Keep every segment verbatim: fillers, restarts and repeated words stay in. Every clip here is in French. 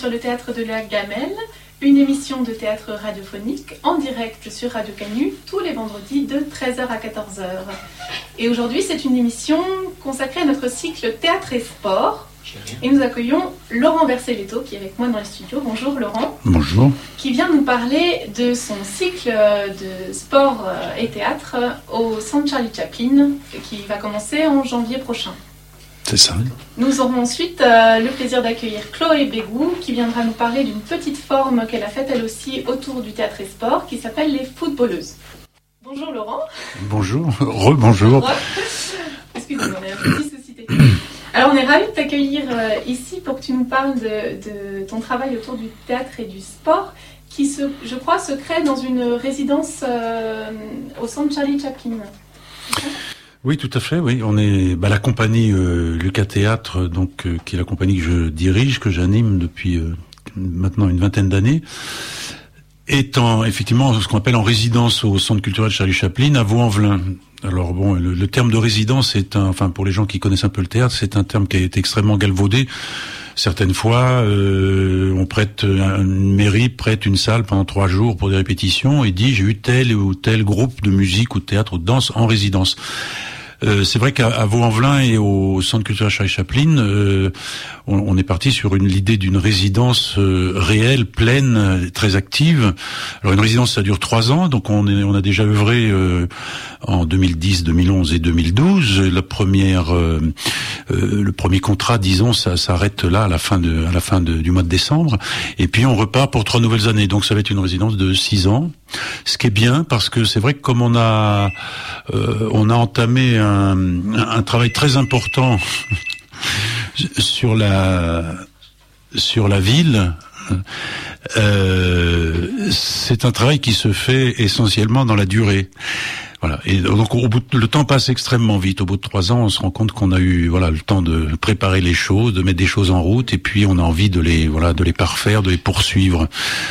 sur le théâtre de la Gamelle, une émission de théâtre radiophonique en direct sur Radio Canu tous les vendredis de treize heures à quatorze heures. Et aujourd'hui, c'est une émission consacrée à notre cycle Théâtre et Sport. Et nous accueillons Laurent Berceletto qui est avec moi dans les studios. Bonjour Laurent. Bonjour. Qui vient nous parler de son cycle de sport et théâtre au Centre Charlie Chaplin qui va commencer en janvier prochain. C'est ça. Nous aurons ensuite euh, le plaisir d'accueillir Chloé Bégou qui viendra nous parler d'une petite forme qu'elle a faite elle aussi autour du théâtre et sport qui s'appelle les footballeuses. Bonjour Laurent. Bonjour, rebonjour. Excusez-moi, on a un petit souci technique. Alors on est ravis de t'accueillir euh, ici pour que tu nous parles de, de ton travail autour du théâtre et du sport qui, se, je crois, se crée dans une résidence euh, au Centre Charlie Chaplin. Oui, tout à fait. Oui, on est bah, la compagnie euh, Lucas Théâtre, donc euh, qui est la compagnie que je dirige, que j'anime depuis euh, maintenant une vingtaine d'années, étant effectivement ce qu'on appelle en résidence au Centre culturel Charlie Chaplin à Vaux-en-Velin. Alors bon, le, le terme de résidence est un, enfin pour les gens qui connaissent un peu le théâtre, c'est un terme qui a été extrêmement galvaudé. Certaines fois, euh, on prête une mairie prête une salle pendant trois jours pour des répétitions et dit j'ai eu tel ou tel groupe de musique ou de théâtre ou de danse en résidence. Euh, c'est vrai qu'à Vaux-en-Velin et au Centre culturel Charlie Chaplin, euh, on, on est parti sur une l'idée d'une résidence euh, réelle, pleine, très active. Alors une résidence, ça dure trois ans, donc on, est, on a déjà œuvré euh, en deux mille dix, deux mille onze et deux mille douze. La première, euh, euh, le premier contrat, disons, ça s'arrête là à la fin de, à la fin de, du mois de décembre. Et puis on repart pour trois nouvelles années. Donc ça va être une résidence de six ans. Ce qui est bien, parce que c'est vrai que comme on a, euh, on a entamé un, un travail très important sur la, sur la ville. Euh, c'est un travail qui se fait essentiellement dans la durée. Voilà. Et donc au bout de, le temps passe extrêmement vite. Au bout de trois ans, on se rend compte qu'on a eu voilà le temps de préparer les choses, de mettre des choses en route, et puis on a envie de les voilà de les parfaire, de les poursuivre.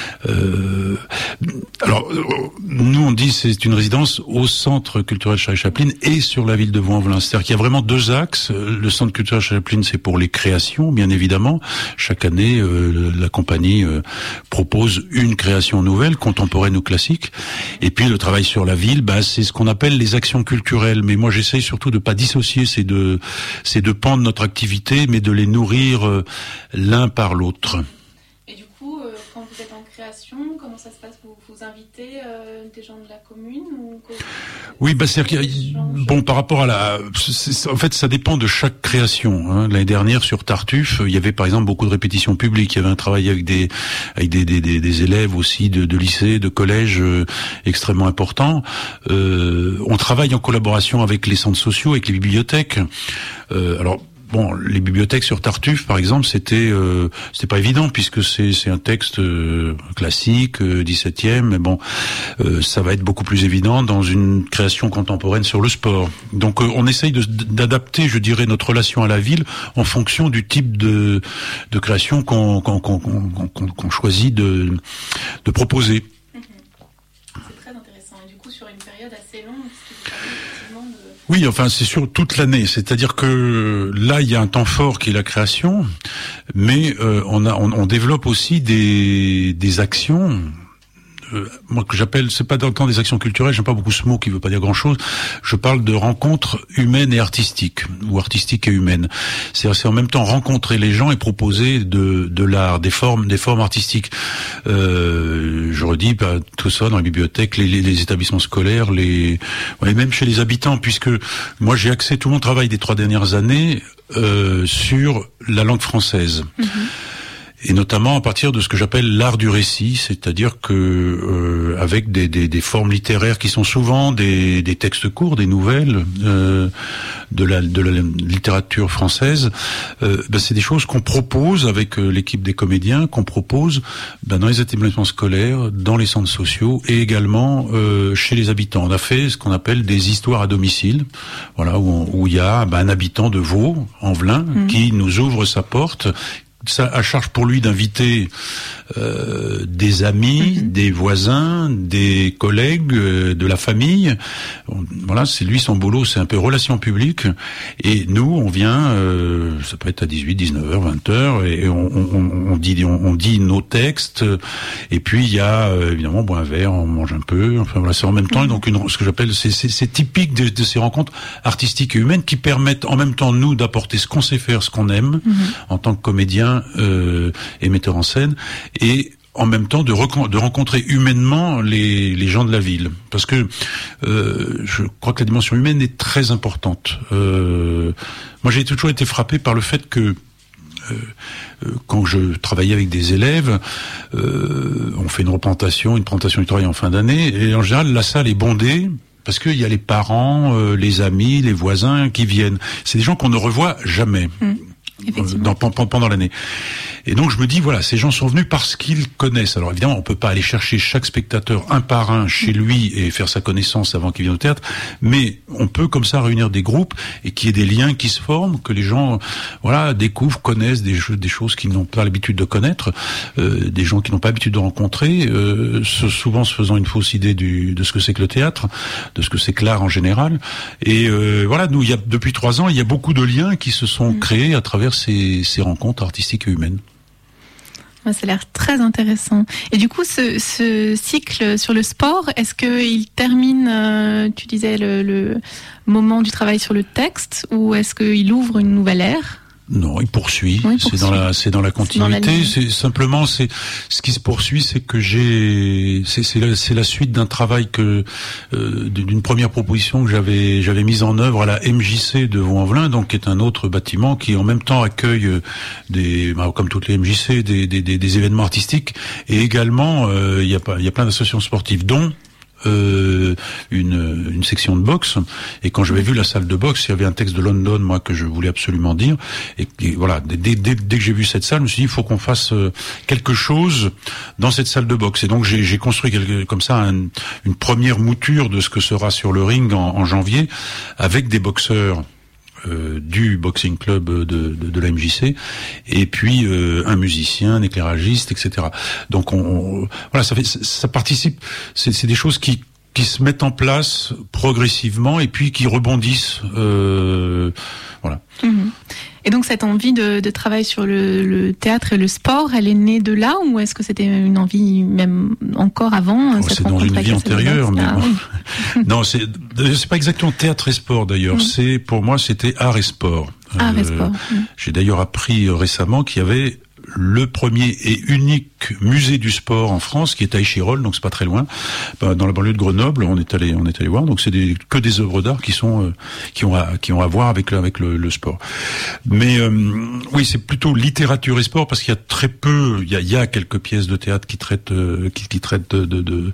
Euh, alors nous on dit c'est une résidence au Centre culturel Charlie Chaplin et sur la ville de Vaux-en-Velin. C'est-à-dire qu'il y a vraiment deux axes. Le Centre culturel Charlie Chaplin, c'est pour les créations, bien évidemment. Chaque année, euh, la compagnie euh, propose une création nouvelle, contemporaine ou classique. Et puis le travail sur la ville, bah c'est ce qu'on appelle les actions culturelles, mais moi j'essaye surtout de pas dissocier ces deux, ces deux pans de notre activité, mais de les nourrir euh, l'un par l'autre. Et du coup, euh, quand vous êtes en création, comment ça se passe? Vous vous invitez euh, des gens de la commune ou... Oui, bah c'est bon par rapport à la. C'est, en fait, ça dépend de chaque création. Hein. L'année dernière sur Tartuffe, il y avait par exemple beaucoup de répétitions publiques. Il y avait un travail avec des avec des des, des, des élèves aussi de, de lycée, de collège euh, extrêmement important. Euh, on travaille en collaboration avec les centres sociaux, avec les bibliothèques. Euh, alors. Bon, les bibliothèques sur Tartuffe, par exemple, c'était euh, c'était pas évident puisque c'est c'est un texte euh, classique, euh, dix-septième, mais bon, euh, ça va être beaucoup plus évident dans une création contemporaine sur le sport. Donc, euh, on essaye de, d'adapter, je dirais, notre relation à la ville en fonction du type de de création qu'on qu'on qu'on qu'on, qu'on, qu'on choisit de de proposer. Mmh. C'est très intéressant. Et du coup, sur une période assez longue, effectivement. De... Oui, enfin c'est sur toute l'année, c'est-à-dire que là il y a un temps fort qui est la création, mais euh, on a on, on développe aussi des des actions. Euh, moi que j'appelle, c'est pas tant des actions culturelles, j'aime pas beaucoup ce mot qui veut pas dire grand-chose. Je parle de rencontres humaines et artistiques, ou artistiques et humaines. C'est-à-dire, c'est en même temps rencontrer les gens et proposer de de l'art, des formes, des formes artistiques. Euh, je redis, bah, tout ça dans les bibliothèques, les, les, les établissements scolaires, les, ouais, même chez les habitants, puisque moi j'ai axé tout mon travail des trois dernières années euh, sur la langue française. Mm-hmm. Et notamment à partir de ce que j'appelle l'art du récit, c'est-à-dire que euh, avec des, des, des formes littéraires qui sont souvent des, des textes courts, des nouvelles euh, de la de la littérature française, euh, ben c'est des choses qu'on propose avec euh, l'équipe des comédiens, qu'on propose ben dans les établissements scolaires, dans les centres sociaux et également euh, chez les habitants. On a fait ce qu'on appelle des histoires à domicile, voilà où, on, où il y a ben, un habitant de Vaux, en Velin, mmh. qui nous ouvre sa porte. ça à charge pour lui d'inviter euh, des amis, mmh. des voisins, des collègues, euh, de la famille. Voilà, c'est lui son boulot, c'est un peu relations publiques. Et nous, on vient, euh, ça peut être à dix-huit, dix-neuf heures, vingt heures, et on, on, on dit, on, on dit nos textes. Et puis il y a euh, évidemment on boit un verre, on mange un peu. Enfin voilà, c'est en même temps mmh. donc une, ce que j'appelle, c'est, c'est, c'est typique de, de ces rencontres artistiques et humaines qui permettent en même temps nous d'apporter ce qu'on sait faire, ce qu'on aime mmh. en tant que comédien euh, et metteur en scène. Et en même temps de, recon- de rencontrer humainement les, les gens de la ville. Parce que euh, je crois que la dimension humaine est très importante. Euh, moi, j'ai toujours été frappé par le fait que euh, euh, quand je travaillais avec des élèves, euh, on fait une représentation, une présentation du travail en fin d'année, et en général, la salle est bondée, parce qu'il y a les parents, euh, les amis, les voisins qui viennent. C'est des gens qu'on ne revoit jamais. Mmh. Dans, pendant l'année. Et donc je me dis, voilà, ces gens sont venus parce qu'ils connaissent. Alors évidemment, on peut pas aller chercher chaque spectateur un par un chez lui et faire sa connaissance avant qu'il vienne au théâtre, mais on peut comme ça réunir des groupes et qu'il y ait des liens qui se forment, que les gens, voilà, découvrent, connaissent des, jeux, des choses qu'ils n'ont pas l'habitude de connaître, euh, des gens qui n'ont pas l'habitude de rencontrer, euh, souvent se faisant une fausse idée du, de ce que c'est que le théâtre, de ce que c'est que l'art en général. Et euh, voilà, nous, il y a depuis trois ans, il y a beaucoup de liens qui se sont créés à travers ces, ces rencontres artistiques et humaines. Ça a l'air très intéressant. Et du coup, ce, ce cycle sur le sport, est-ce qu'il termine, euh, tu disais, le, le moment du travail sur le texte, ou est-ce qu'il ouvre une nouvelle ère ? Non, il poursuit. Oui, il poursuit. C'est dans la, c'est dans la continuité. C'est, dans la c'est simplement, c'est ce qui se poursuit, c'est que j'ai, c'est, c'est la, c'est la suite d'un travail que euh, d'une première proposition que j'avais, j'avais mise en œuvre à la M J C de Vaux-en-Velin, donc qui est un autre bâtiment qui en même temps accueille des, bah, comme toutes les M J C, des, des, des, des événements artistiques, et également euh, il y a pas, il y a plein d'associations sportives, dont Euh, une, une section de boxe. Et quand j'avais vu la salle de boxe, il y avait un texte de London, moi, que je voulais absolument dire. Et, et voilà, dès, dès, dès que j'ai vu cette salle, je me suis dit, il faut qu'on fasse quelque chose dans cette salle de boxe. Et donc j'ai, j'ai construit quelque, comme ça un, une première mouture de ce que sera sur le ring en, en janvier, avec des boxeurs Euh, du boxing club de, de, de la M J C, et puis euh, un musicien, un éclairagiste, et cetera. Donc on, on voilà, ça fait, ça participe. C'est, c'est des choses qui qui se mettent en place progressivement et puis qui rebondissent. Euh, voilà. Mmh. Et donc cette envie de, de travail sur le, le théâtre et le sport, elle est née de là, ou est-ce que c'était une envie même encore avant? Oh, c'est dans une vie antérieure, mais bon. Ah, non, c'est c'est pas exactement théâtre et sport d'ailleurs. Mmh. C'est pour moi c'était art et sport. Art euh, et sport. Mmh. J'ai d'ailleurs appris récemment qu'il y avait le premier et unique musée du sport en France, qui est à Échirolles, donc c'est pas très loin, dans la banlieue de Grenoble. On est allé, on est allé voir. Donc c'est des, que des œuvres d'art qui sont, euh, qui ont à, qui ont à voir avec le, avec le, le sport. Mais euh, oui, c'est plutôt littérature et sport, parce qu'il y a très peu, il y a, il y a quelques pièces de théâtre qui traitent, euh, qui, qui traitent de, de, de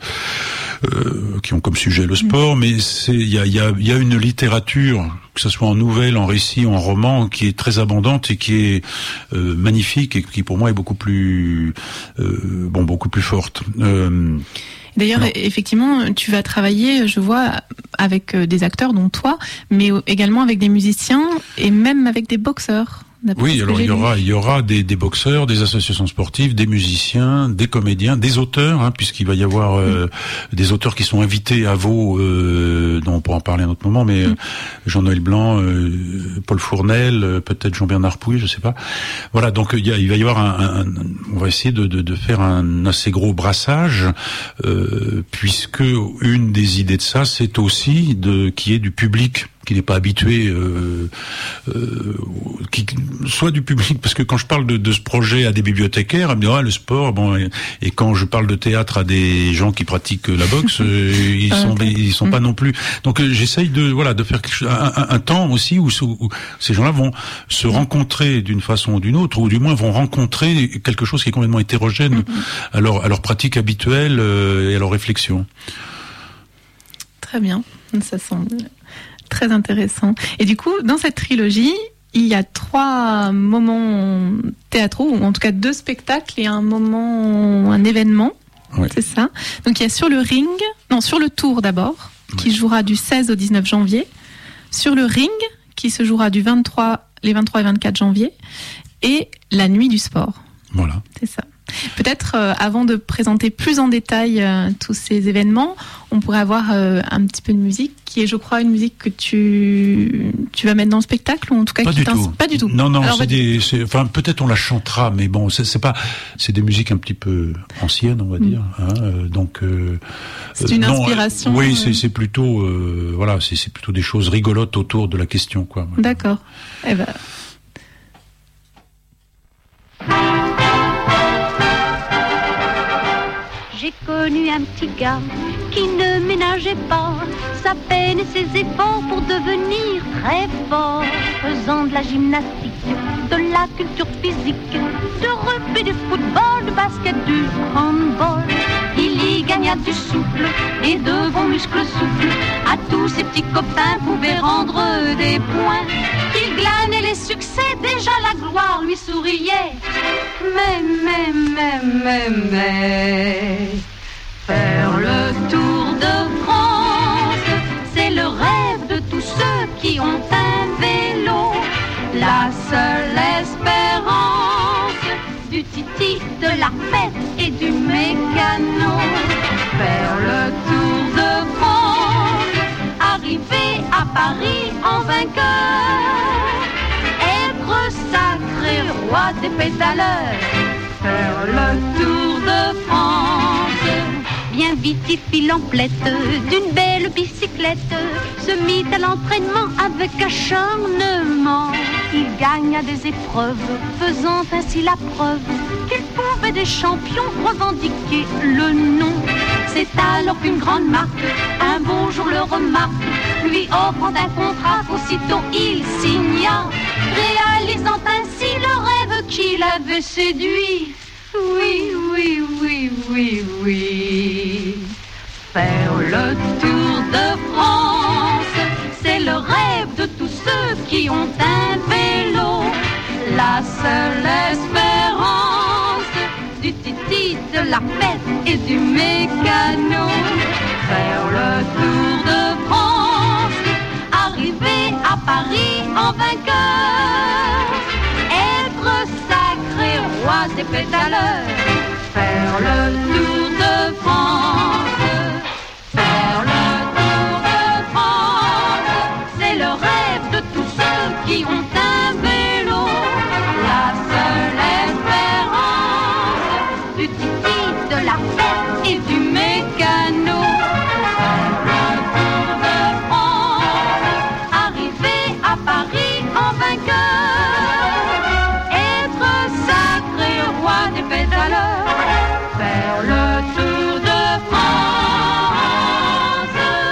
euh, qui ont comme sujet le sport, mais c'est, il y a, il y a, il y a une littérature, que ce soit en nouvelle, en récit, en roman, qui est très abondante et qui est euh, magnifique, et qui pour moi est beaucoup plus euh, bon, beaucoup plus forte. Euh, D'ailleurs, alors, effectivement, tu vas travailler, je vois, avec des acteurs, dont toi, mais également avec des musiciens et même avec des boxeurs. Oui, alors il y aura, il y aura des, des boxeurs, des associations sportives, des musiciens, des comédiens, des auteurs, hein, puisqu'il va y avoir euh, mmh. des auteurs qui sont invités à Vaud, euh, dont on pourra en parler à un autre moment, mais mmh. Jean-Noël Blanc, euh, Paul Fournel, euh, peut-être Jean-Bernard Pouille, je sais pas. Voilà, donc il, y a, il va y avoir un, un, on va essayer de, de, de faire un assez gros brassage, euh, puisque une des idées de ça, c'est aussi de qu'il y ait du public qui n'est pas habitué, euh, euh, qui, soit du public, parce que quand je parle de, de ce projet à des bibliothécaires, ils me disent ah, le sport, bon, et, et quand je parle de théâtre à des gens qui pratiquent la boxe, euh, ils sont, ils sont pas non plus. Donc euh, j'essaye de, voilà, de faire quelque chose, un, un, un temps aussi où, où ces gens-là vont se rencontrer d'une façon ou d'une autre, ou du moins vont rencontrer quelque chose qui est complètement hétérogène à leur, à leur pratique habituelle euh, et à leur réflexion. Très bien, ça semble très intéressant. Et du coup, dans cette trilogie, il y a trois moments théâtraux, ou en tout cas deux spectacles et un moment, un événement. Oui. C'est ça. Donc il y a Sur le ring, non, Sur le tour d'abord, qui oui. jouera du seize au dix-neuf janvier. Sur le ring, qui se jouera du vingt-trois, les vingt-trois et vingt-quatre janvier. et la nuit du sport. Voilà. C'est ça. Peut-être, euh, avant de présenter plus en détail euh, tous ces événements, on pourrait avoir euh, un petit peu de musique, qui est, je crois, une musique que tu tu vas mettre dans le spectacle, ou en tout cas pas qui du tout. Pas du tout. Non, non, Alors, c'est des, c'est, enfin, peut-être on la chantera, mais bon, c'est, c'est pas, c'est des musiques un petit peu anciennes, on va dire. Mm. Hein, euh, donc, euh, c'est une non, inspiration. Euh, oui, c'est, c'est plutôt, euh, voilà, c'est, c'est plutôt des choses rigolotes autour de la question, quoi. D'accord. Eh ben. J'ai connu un petit gars qui ne ménageait pas sa peine et ses efforts pour devenir très fort, faisant de la gymnastique, de la culture physique, de rugby, du football, du basket, du handball. Il y gagna du souffle et de bons muscles souples. À tous ses petits copains pouvaient rendre des points. Il glanait les succès, déjà la gloire lui souriait. Mais, mais, mais, mais, mais, faire le tour de France, c'est le rêve de tous ceux qui ont un vélo. La seule espérance du titi, de la fête et du mécano. Faire le tour de France, arriver à Paris en vainqueur, être sacré roi des pédaleurs. Faire le tour de France. Bien vite il fit l'emplette d'une belle bicyclette, se mit à l'entraînement avec acharnement. Il gagna des épreuves, faisant ainsi la preuve qu'il pouvait des champions revendiquer le nom. C'est alors qu'une grande marque, un beau jour le remarque, lui offrant un contrat qu'aussitôt il signa, réalisant ainsi le rêve qu'il avait séduit. Oui, oui, oui, oui, oui. Faire le tour de France, c'est le rêve de tous ceux qui ont un vélo. La seule espérance du titi, de la fête et du mécano. Faire le tour de France, arriver à Paris en vainqueur, être sacré roi des pédaleurs. Faire le tour de France, faire le tour de France, c'est le rêve de tous ceux qui ont un vélo. La seule espérance du titi, de la fête et du mécano. Faire le tour de France, arriver à Paris en vainqueur, être sacré roi des pédaleurs. Faire le tour de France.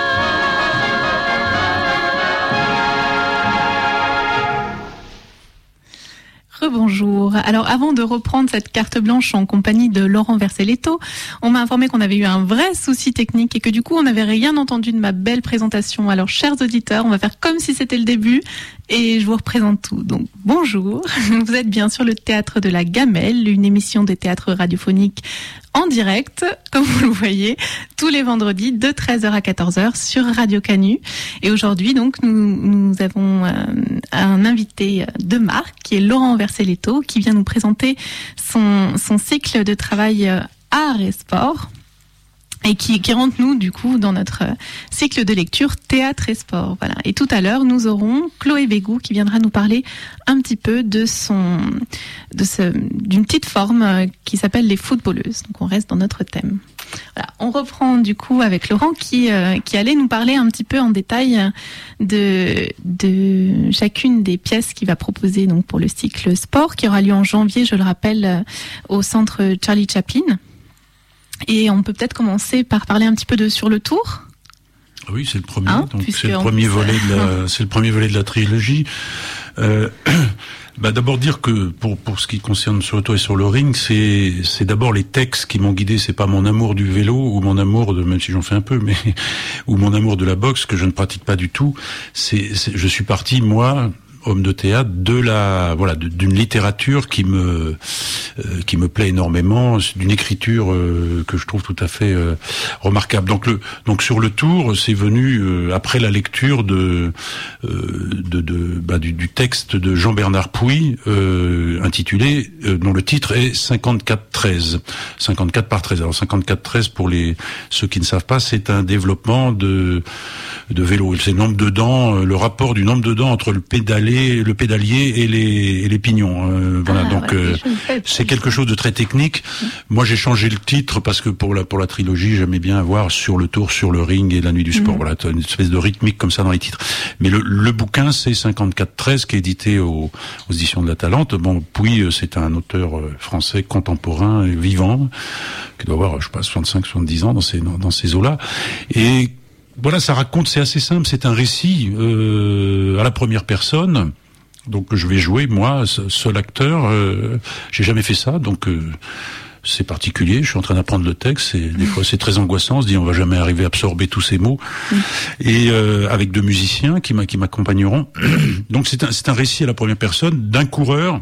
Rebonjour. Alors, avant de reprendre cette carte blanche en compagnie de Laurent Verselletto, on m'a informé qu'on avait eu un vrai souci technique et que du coup, on n'avait rien entendu de ma belle présentation. Alors, chers auditeurs, on va faire comme si c'était le début et je vous représente tout. Donc, bonjour. Vous êtes bien sur le Théâtre de la Gamelle, une émission de théâtre radiophonique en direct, comme vous le voyez, tous les vendredis de treize heures à quatorze heures sur Radio Canu. Et aujourd'hui, donc, nous, nous avons euh, un invité de marque qui est Laurent Verselletto, qui vient nous présenter son, son cycle de travail euh, art et sport. Et qui, qui rentre nous du coup dans notre cycle de lecture théâtre et sport. Voilà. Et tout à l'heure, nous aurons Chloé Bégou qui viendra nous parler un petit peu de son, de ce, d'une petite forme qui s'appelle les footballeuses. Donc on reste dans notre thème. Voilà. On reprend du coup avec Laurent qui, euh, qui allait nous parler un petit peu en détail de, de chacune des pièces qu'il va proposer donc pour le cycle sport qui aura lieu en janvier, je le rappelle, au centre Charlie Chaplin. Et on peut peut-être commencer par parler un petit peu de Sur le Tour. Oui, c'est le premier. Hein, donc c'est le premier plus... volet de la, c'est le premier volet de la trilogie. Euh, bah d'abord dire que pour pour ce qui concerne Sur le Tour et sur le ring, c'est c'est d'abord les textes qui m'ont guidé. C'est pas mon amour du vélo ou mon amour de, même si j'en fais un peu, mais ou mon amour de la boxe que je ne pratique pas du tout. C'est, c'est je suis parti moi. homme de théâtre, de la voilà de, d'une littérature qui me euh, qui me plaît énormément, d'une écriture euh, que je trouve tout à fait euh, remarquable. Donc le donc sur le tour, c'est venu euh, après la lecture de euh, de, de bah, du, du texte de Jean-Bernard Pouy euh, intitulé euh, dont le titre est cinquante-quatre treize. cinquante-quatre par treize. Alors cinquante-quatre treize pour les ceux qui ne savent pas, c'est un développement de de vélo. C'est le nombre de dents, le rapport du nombre de dents entre le pédalier, le pédalier et les, et les pignons. Euh, voilà, ah, donc voilà, euh, c'est quelque chose de très technique. Mmh. Moi, j'ai changé le titre parce que pour la pour la trilogie, j'aimais bien avoir Sur le tour, sur le ring et La nuit du sport. Mmh. Voilà, une espèce de rythmique comme ça dans les titres. Mais le, le bouquin, c'est cinquante-quatre treize qui est édité au, aux éditions de La Talente. Bon, puis c'est un auteur français contemporain, vivant, qui doit avoir, je sais pas, soixante-cinq, soixante-dix ans dans ces dans, dans ces eaux-là. Et voilà, ça raconte, c'est assez simple, c'est un récit euh, à la première personne, donc je vais jouer, moi, seul acteur, euh, j'ai jamais fait ça, donc euh, c'est particulier, je suis en train d'apprendre le texte, et des fois c'est très angoissant, on se dit on va jamais arriver à absorber tous ces mots, mmh. et euh, avec deux musiciens qui, m'a, qui m'accompagneront, donc c'est un, c'est un récit à la première personne d'un coureur,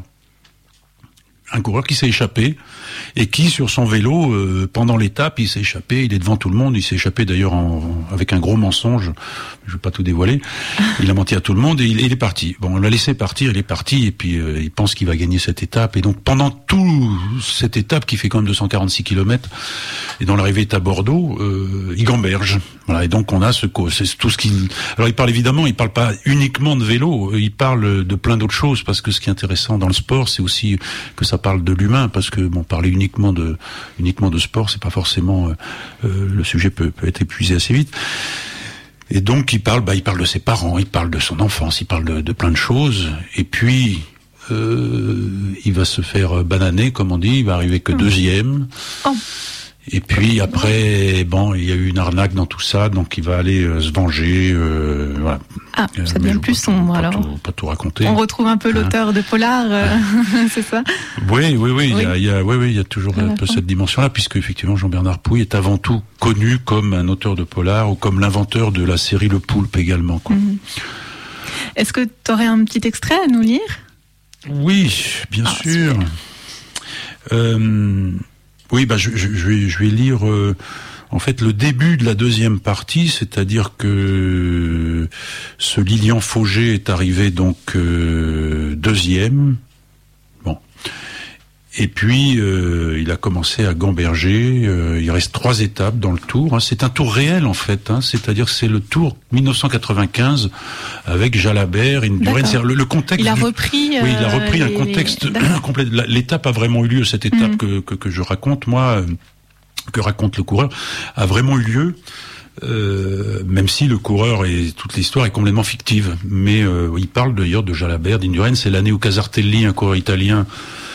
un coureur qui s'est échappé et qui, sur son vélo, euh, pendant l'étape, il s'est échappé, il est devant tout le monde, il s'est échappé d'ailleurs en, en, avec un gros mensonge, je vais pas tout dévoiler, il a menti à tout le monde et il, il est parti. Bon, on l'a laissé partir, il est parti et puis euh, il pense qu'il va gagner cette étape et donc pendant toute cette étape qui fait quand même deux cent quarante-six kilomètres et dans l'arrivée est à Bordeaux, euh, il gamberge. Voilà, et donc on a ce c'est tout ce qu'il. Alors il parle évidemment, il parle pas uniquement de vélo, il parle de plein d'autres choses parce que ce qui est intéressant dans le sport, c'est aussi que ça parle de l'humain parce que bon, parler uniquement de uniquement de sport, c'est pas forcément euh, le sujet peut, peut être épuisé assez vite. Et donc il parle, bah il parle de ses parents, il parle de son enfance, il parle de, de plein de choses. Et puis euh, il va se faire bananer, comme on dit, il va arriver que deuxième. Oh. Et puis après, bon, il y a eu une arnaque dans tout ça, donc il va aller euh, se venger. Euh, voilà. Ah, ça euh, devient plus sombre pas alors. Tout, pas tout raconter. On retrouve un peu l'auteur hein. de Polar, euh, hein. c'est ça ? Oui, oui, oui. Il y a, il y a, oui, oui, il y a toujours un peu cette dimension-là, puisque effectivement Jean-Bernard Pouy est avant tout connu comme un auteur de Polar ou comme l'inventeur de la série Le Poulpe également. Quoi. Mm-hmm. Est-ce que tu aurais un petit extrait à nous lire ? Oui, bien ah, sûr. Euh, oui, bah je, je, je, vais, je vais lire euh, en fait le début de la deuxième partie, c'est-à-dire que ce Lilian Fauger est arrivé donc euh, deuxième. Bon. Et puis, euh, il a commencé à gamberger. Euh, il reste trois étapes dans le tour. Hein. C'est un tour réel, en fait. Hein. C'est-à-dire que c'est le tour dix-neuf cent quatre-vingt-quinze avec Jalabert, Indurain. C'est le, le contexte. Il a du... repris. Oui, il a repris euh, un contexte les... complet. L'étape a vraiment eu lieu. Cette étape mmh. que, que que je raconte, moi, que raconte le coureur, a vraiment eu lieu. Euh, même si le coureur et toute l'histoire est complètement fictive. Mais euh, il parle d'ailleurs de Jalabert, d'Indurain. C'est l'année où Casartelli, un coureur italien,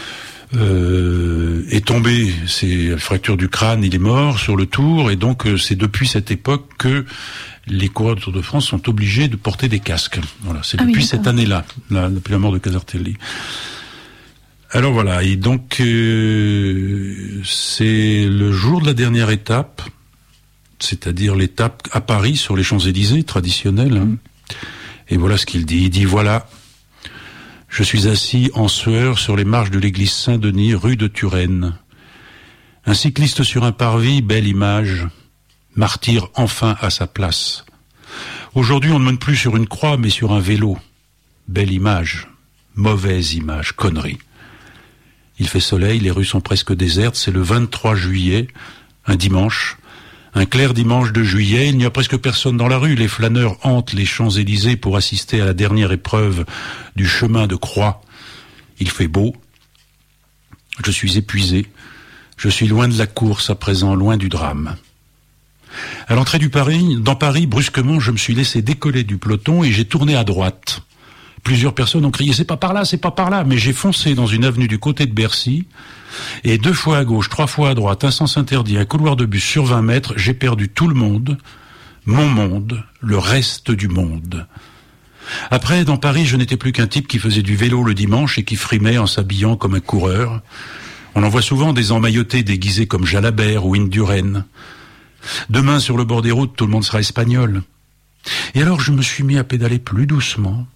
Euh, est tombé, c'est fracture du crâne, il est mort sur le Tour, et donc euh, c'est depuis cette époque que les coureurs du Tour de France sont obligés de porter des casques. Voilà, c'est ah depuis oui, cette année-là, là, depuis la mort de Casartelli. Alors voilà, et donc euh, c'est le jour de la dernière étape, c'est-à-dire l'étape à Paris sur les Champs-Élysées traditionnelle. Hein. Et voilà ce qu'il dit. Il dit voilà. Je suis assis en sueur sur les marches de l'église Saint-Denis, rue de Turenne. Un cycliste sur un parvis, belle image. Martyr enfin à sa place. Aujourd'hui, on ne monte plus sur une croix, mais sur un vélo. Belle image. Mauvaise image. Connerie. Il fait soleil, les rues sont presque désertes. C'est le vingt-trois juillet, un dimanche. Un clair dimanche de juillet, il n'y a presque personne dans la rue. Les flâneurs hantent les Champs-Élysées pour assister à la dernière épreuve du chemin de croix. Il fait beau. Je suis épuisé. Je suis loin de la course à présent, loin du drame. À l'entrée du Paris, dans Paris, brusquement, je me suis laissé décoller du peloton et j'ai tourné à droite. Plusieurs personnes ont crié « c'est pas par là, c'est pas par là », mais j'ai foncé dans une avenue du côté de Bercy. Et deux fois à gauche, trois fois à droite, un sens interdit, un couloir de bus sur vingt mètres, j'ai perdu tout le monde, mon monde, le reste du monde. Après, dans Paris, je n'étais plus qu'un type qui faisait du vélo le dimanche et qui frimait en s'habillant comme un coureur. On en voit souvent des emmaillotés déguisés comme Jalabert ou Indurain. Demain, sur le bord des routes, tout le monde sera espagnol. Et alors, je me suis mis à pédaler plus doucement,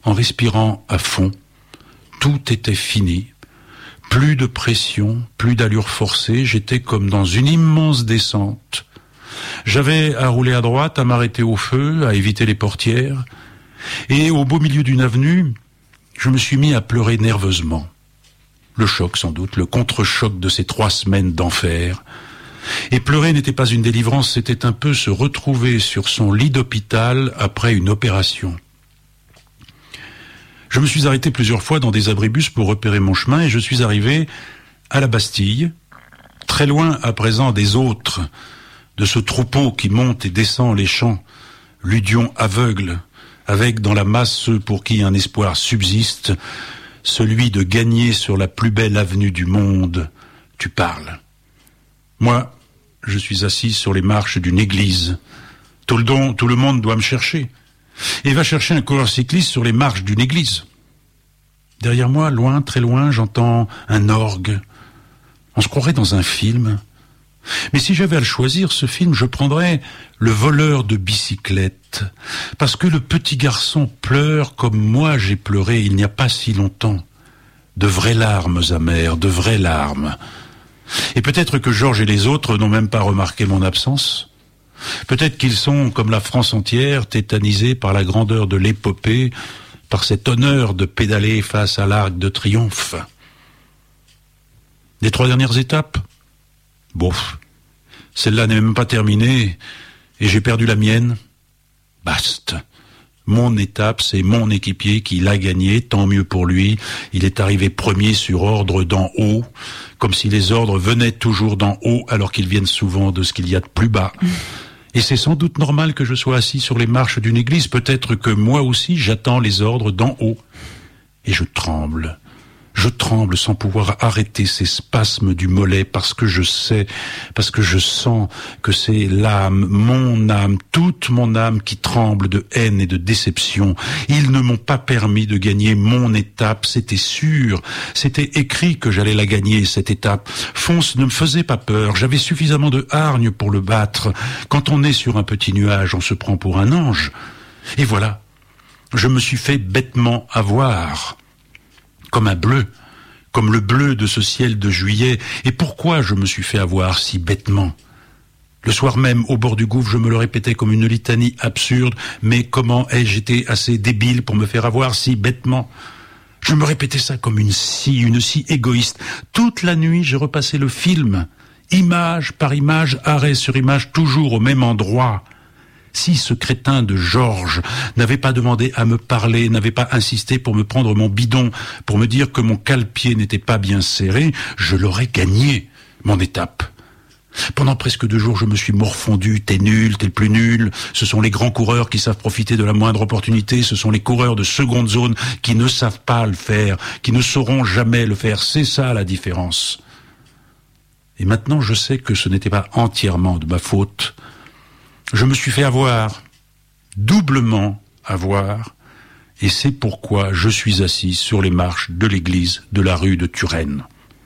en respirant à fond. Tout était fini. Plus de pression, plus d'allure forcée, j'étais comme dans une immense descente. J'avais à rouler à droite, à m'arrêter au feu, à éviter les portières. Et au beau milieu d'une avenue, je me suis mis à pleurer nerveusement. Le choc, sans doute, le contre-choc de ces trois semaines d'enfer. Et pleurer n'était pas une délivrance, c'était un peu se retrouver sur son lit d'hôpital après une opération. Je me suis arrêté plusieurs fois dans des abribus pour repérer mon chemin et je suis arrivé à la Bastille, très loin à présent des autres, de ce troupeau qui monte et descend les champs, l'Udion aveugle, avec dans la masse ceux pour qui un espoir subsiste, celui de gagner sur la plus belle avenue du monde. Tu parles. Moi, je suis assis sur les marches d'une église. Tout le, don, tout le monde doit me chercher. Et va chercher un coureur cycliste sur les marches d'une église. Derrière moi, loin, très loin, j'entends un orgue. On se croirait dans un film. Mais si j'avais à le choisir, ce film, je prendrais Le voleur de bicyclette. Parce que le petit garçon pleure comme moi j'ai pleuré il n'y a pas si longtemps. De vraies larmes amères, de vraies larmes. Et peut-être que Georges et les autres n'ont même pas remarqué mon absence. Peut-être qu'ils sont, comme la France entière, tétanisés par la grandeur de l'épopée, par cet honneur de pédaler face à l'Arc de Triomphe. Les trois dernières étapes ? Bof, celle-là n'est même pas terminée, et j'ai perdu la mienne. Basta. Mon étape, c'est mon équipier qui l'a gagnée, tant mieux pour lui. Il est arrivé premier sur ordre d'en haut, comme si les ordres venaient toujours d'en haut, alors qu'ils viennent souvent de ce qu'il y a de plus bas. Et c'est sans doute normal que je sois assis sur les marches d'une église. Peut-être que moi aussi, j'attends les ordres d'en haut. Et je tremble. Je tremble sans pouvoir arrêter ces spasmes du mollet parce que je sais, parce que je sens que c'est l'âme, mon âme, toute mon âme qui tremble de haine et de déception. Ils ne m'ont pas permis de gagner mon étape, c'était sûr, c'était écrit que j'allais la gagner, cette étape. Fons ne me faisait pas peur, j'avais suffisamment de hargne pour le battre. Quand on est sur un petit nuage, on se prend pour un ange. Et voilà, je me suis fait bêtement avoir. Comme un bleu, comme le bleu de ce ciel de juillet. Et pourquoi je me suis fait avoir si bêtement ? Le soir même, au bord du gouffre, je me le répétais comme une litanie absurde, mais comment ai-je été assez débile pour me faire avoir si bêtement ? Je me répétais ça comme une scie, une scie égoïste. Toute la nuit, j'ai repassé le film, image par image, arrêt sur image, toujours au même endroit. Si ce crétin de Georges n'avait pas demandé à me parler, n'avait pas insisté pour me prendre mon bidon, pour me dire que mon cale-pied n'était pas bien serré, je l'aurais gagné, mon étape. Pendant presque deux jours, je me suis morfondu, t'es nul, t'es le plus nul, ce sont les grands coureurs qui savent profiter de la moindre opportunité, ce sont les coureurs de seconde zone qui ne savent pas le faire, qui ne sauront jamais le faire, c'est ça la différence. Et maintenant, je sais que ce n'était pas entièrement de ma faute. Je me suis fait avoir, doublement avoir, et c'est pourquoi je suis assis sur les marches de l'église de la rue de Turenne.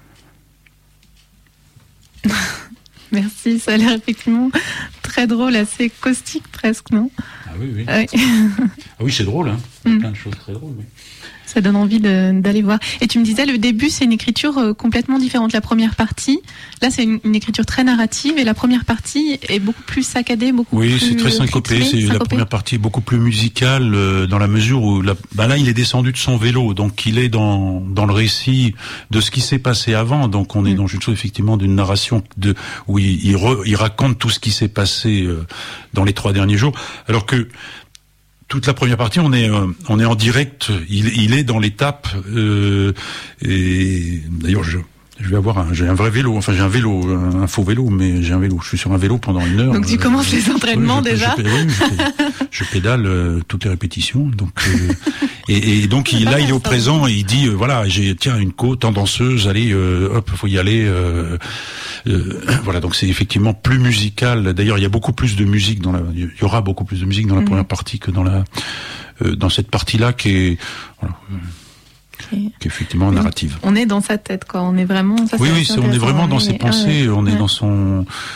Merci, ça a l'air effectivement très drôle, assez caustique presque, non ? Ah oui, oui. Oui. Ah oui, c'est drôle, hein. Il y a Mm. plein de choses très drôles, oui. Ça donne envie de, d'aller voir. Et tu me disais, le début, c'est une écriture euh, complètement différente. La première partie, là, c'est une, une écriture très narrative, et la première partie est beaucoup plus saccadée, beaucoup Oui, plus c'est très syncopé. rythmée, C'est la syncopée. première partie est beaucoup plus musicale euh, dans la mesure où la, bah là il est descendu de son vélo, donc il est dans dans le récit de ce qui s'est passé avant. Donc on est Mm. dans une chose effectivement d'une narration de où il il, re, il raconte tout ce qui s'est passé euh, dans les trois derniers jours, alors que toute la première partie, on est euh, on est en direct. Il, il est dans l'étape. Euh, et d'ailleurs, je je vais avoir un, j'ai un vrai vélo. Enfin, j'ai un vélo, un, un faux vélo, mais j'ai un vélo. Je suis sur un vélo pendant une heure. Donc tu Euh, commences les entraînements oui, je, déjà. Je, je, oui, je, je pédale euh, toutes les répétitions. Donc euh, et, et donc il, là, il est au présent et il dit euh, voilà, j'ai tiens une côte tendanceuse. Allez, euh, hop, faut y aller. Euh, euh, voilà, donc c'est effectivement plus musical. D'ailleurs, il y a beaucoup plus de musique dans la. Il y aura beaucoup plus de musique dans la Mhm. première partie que dans la euh, dans cette partie-là qui est voilà, euh, Okay. qui est effectivement narrative. On est dans sa tête, quoi. On est vraiment. Ça, Oui, c'est oui, assez c'est, on est intéressant. vraiment dans Oui, ses oui. pensées. Ah ouais. On est Ouais. dans son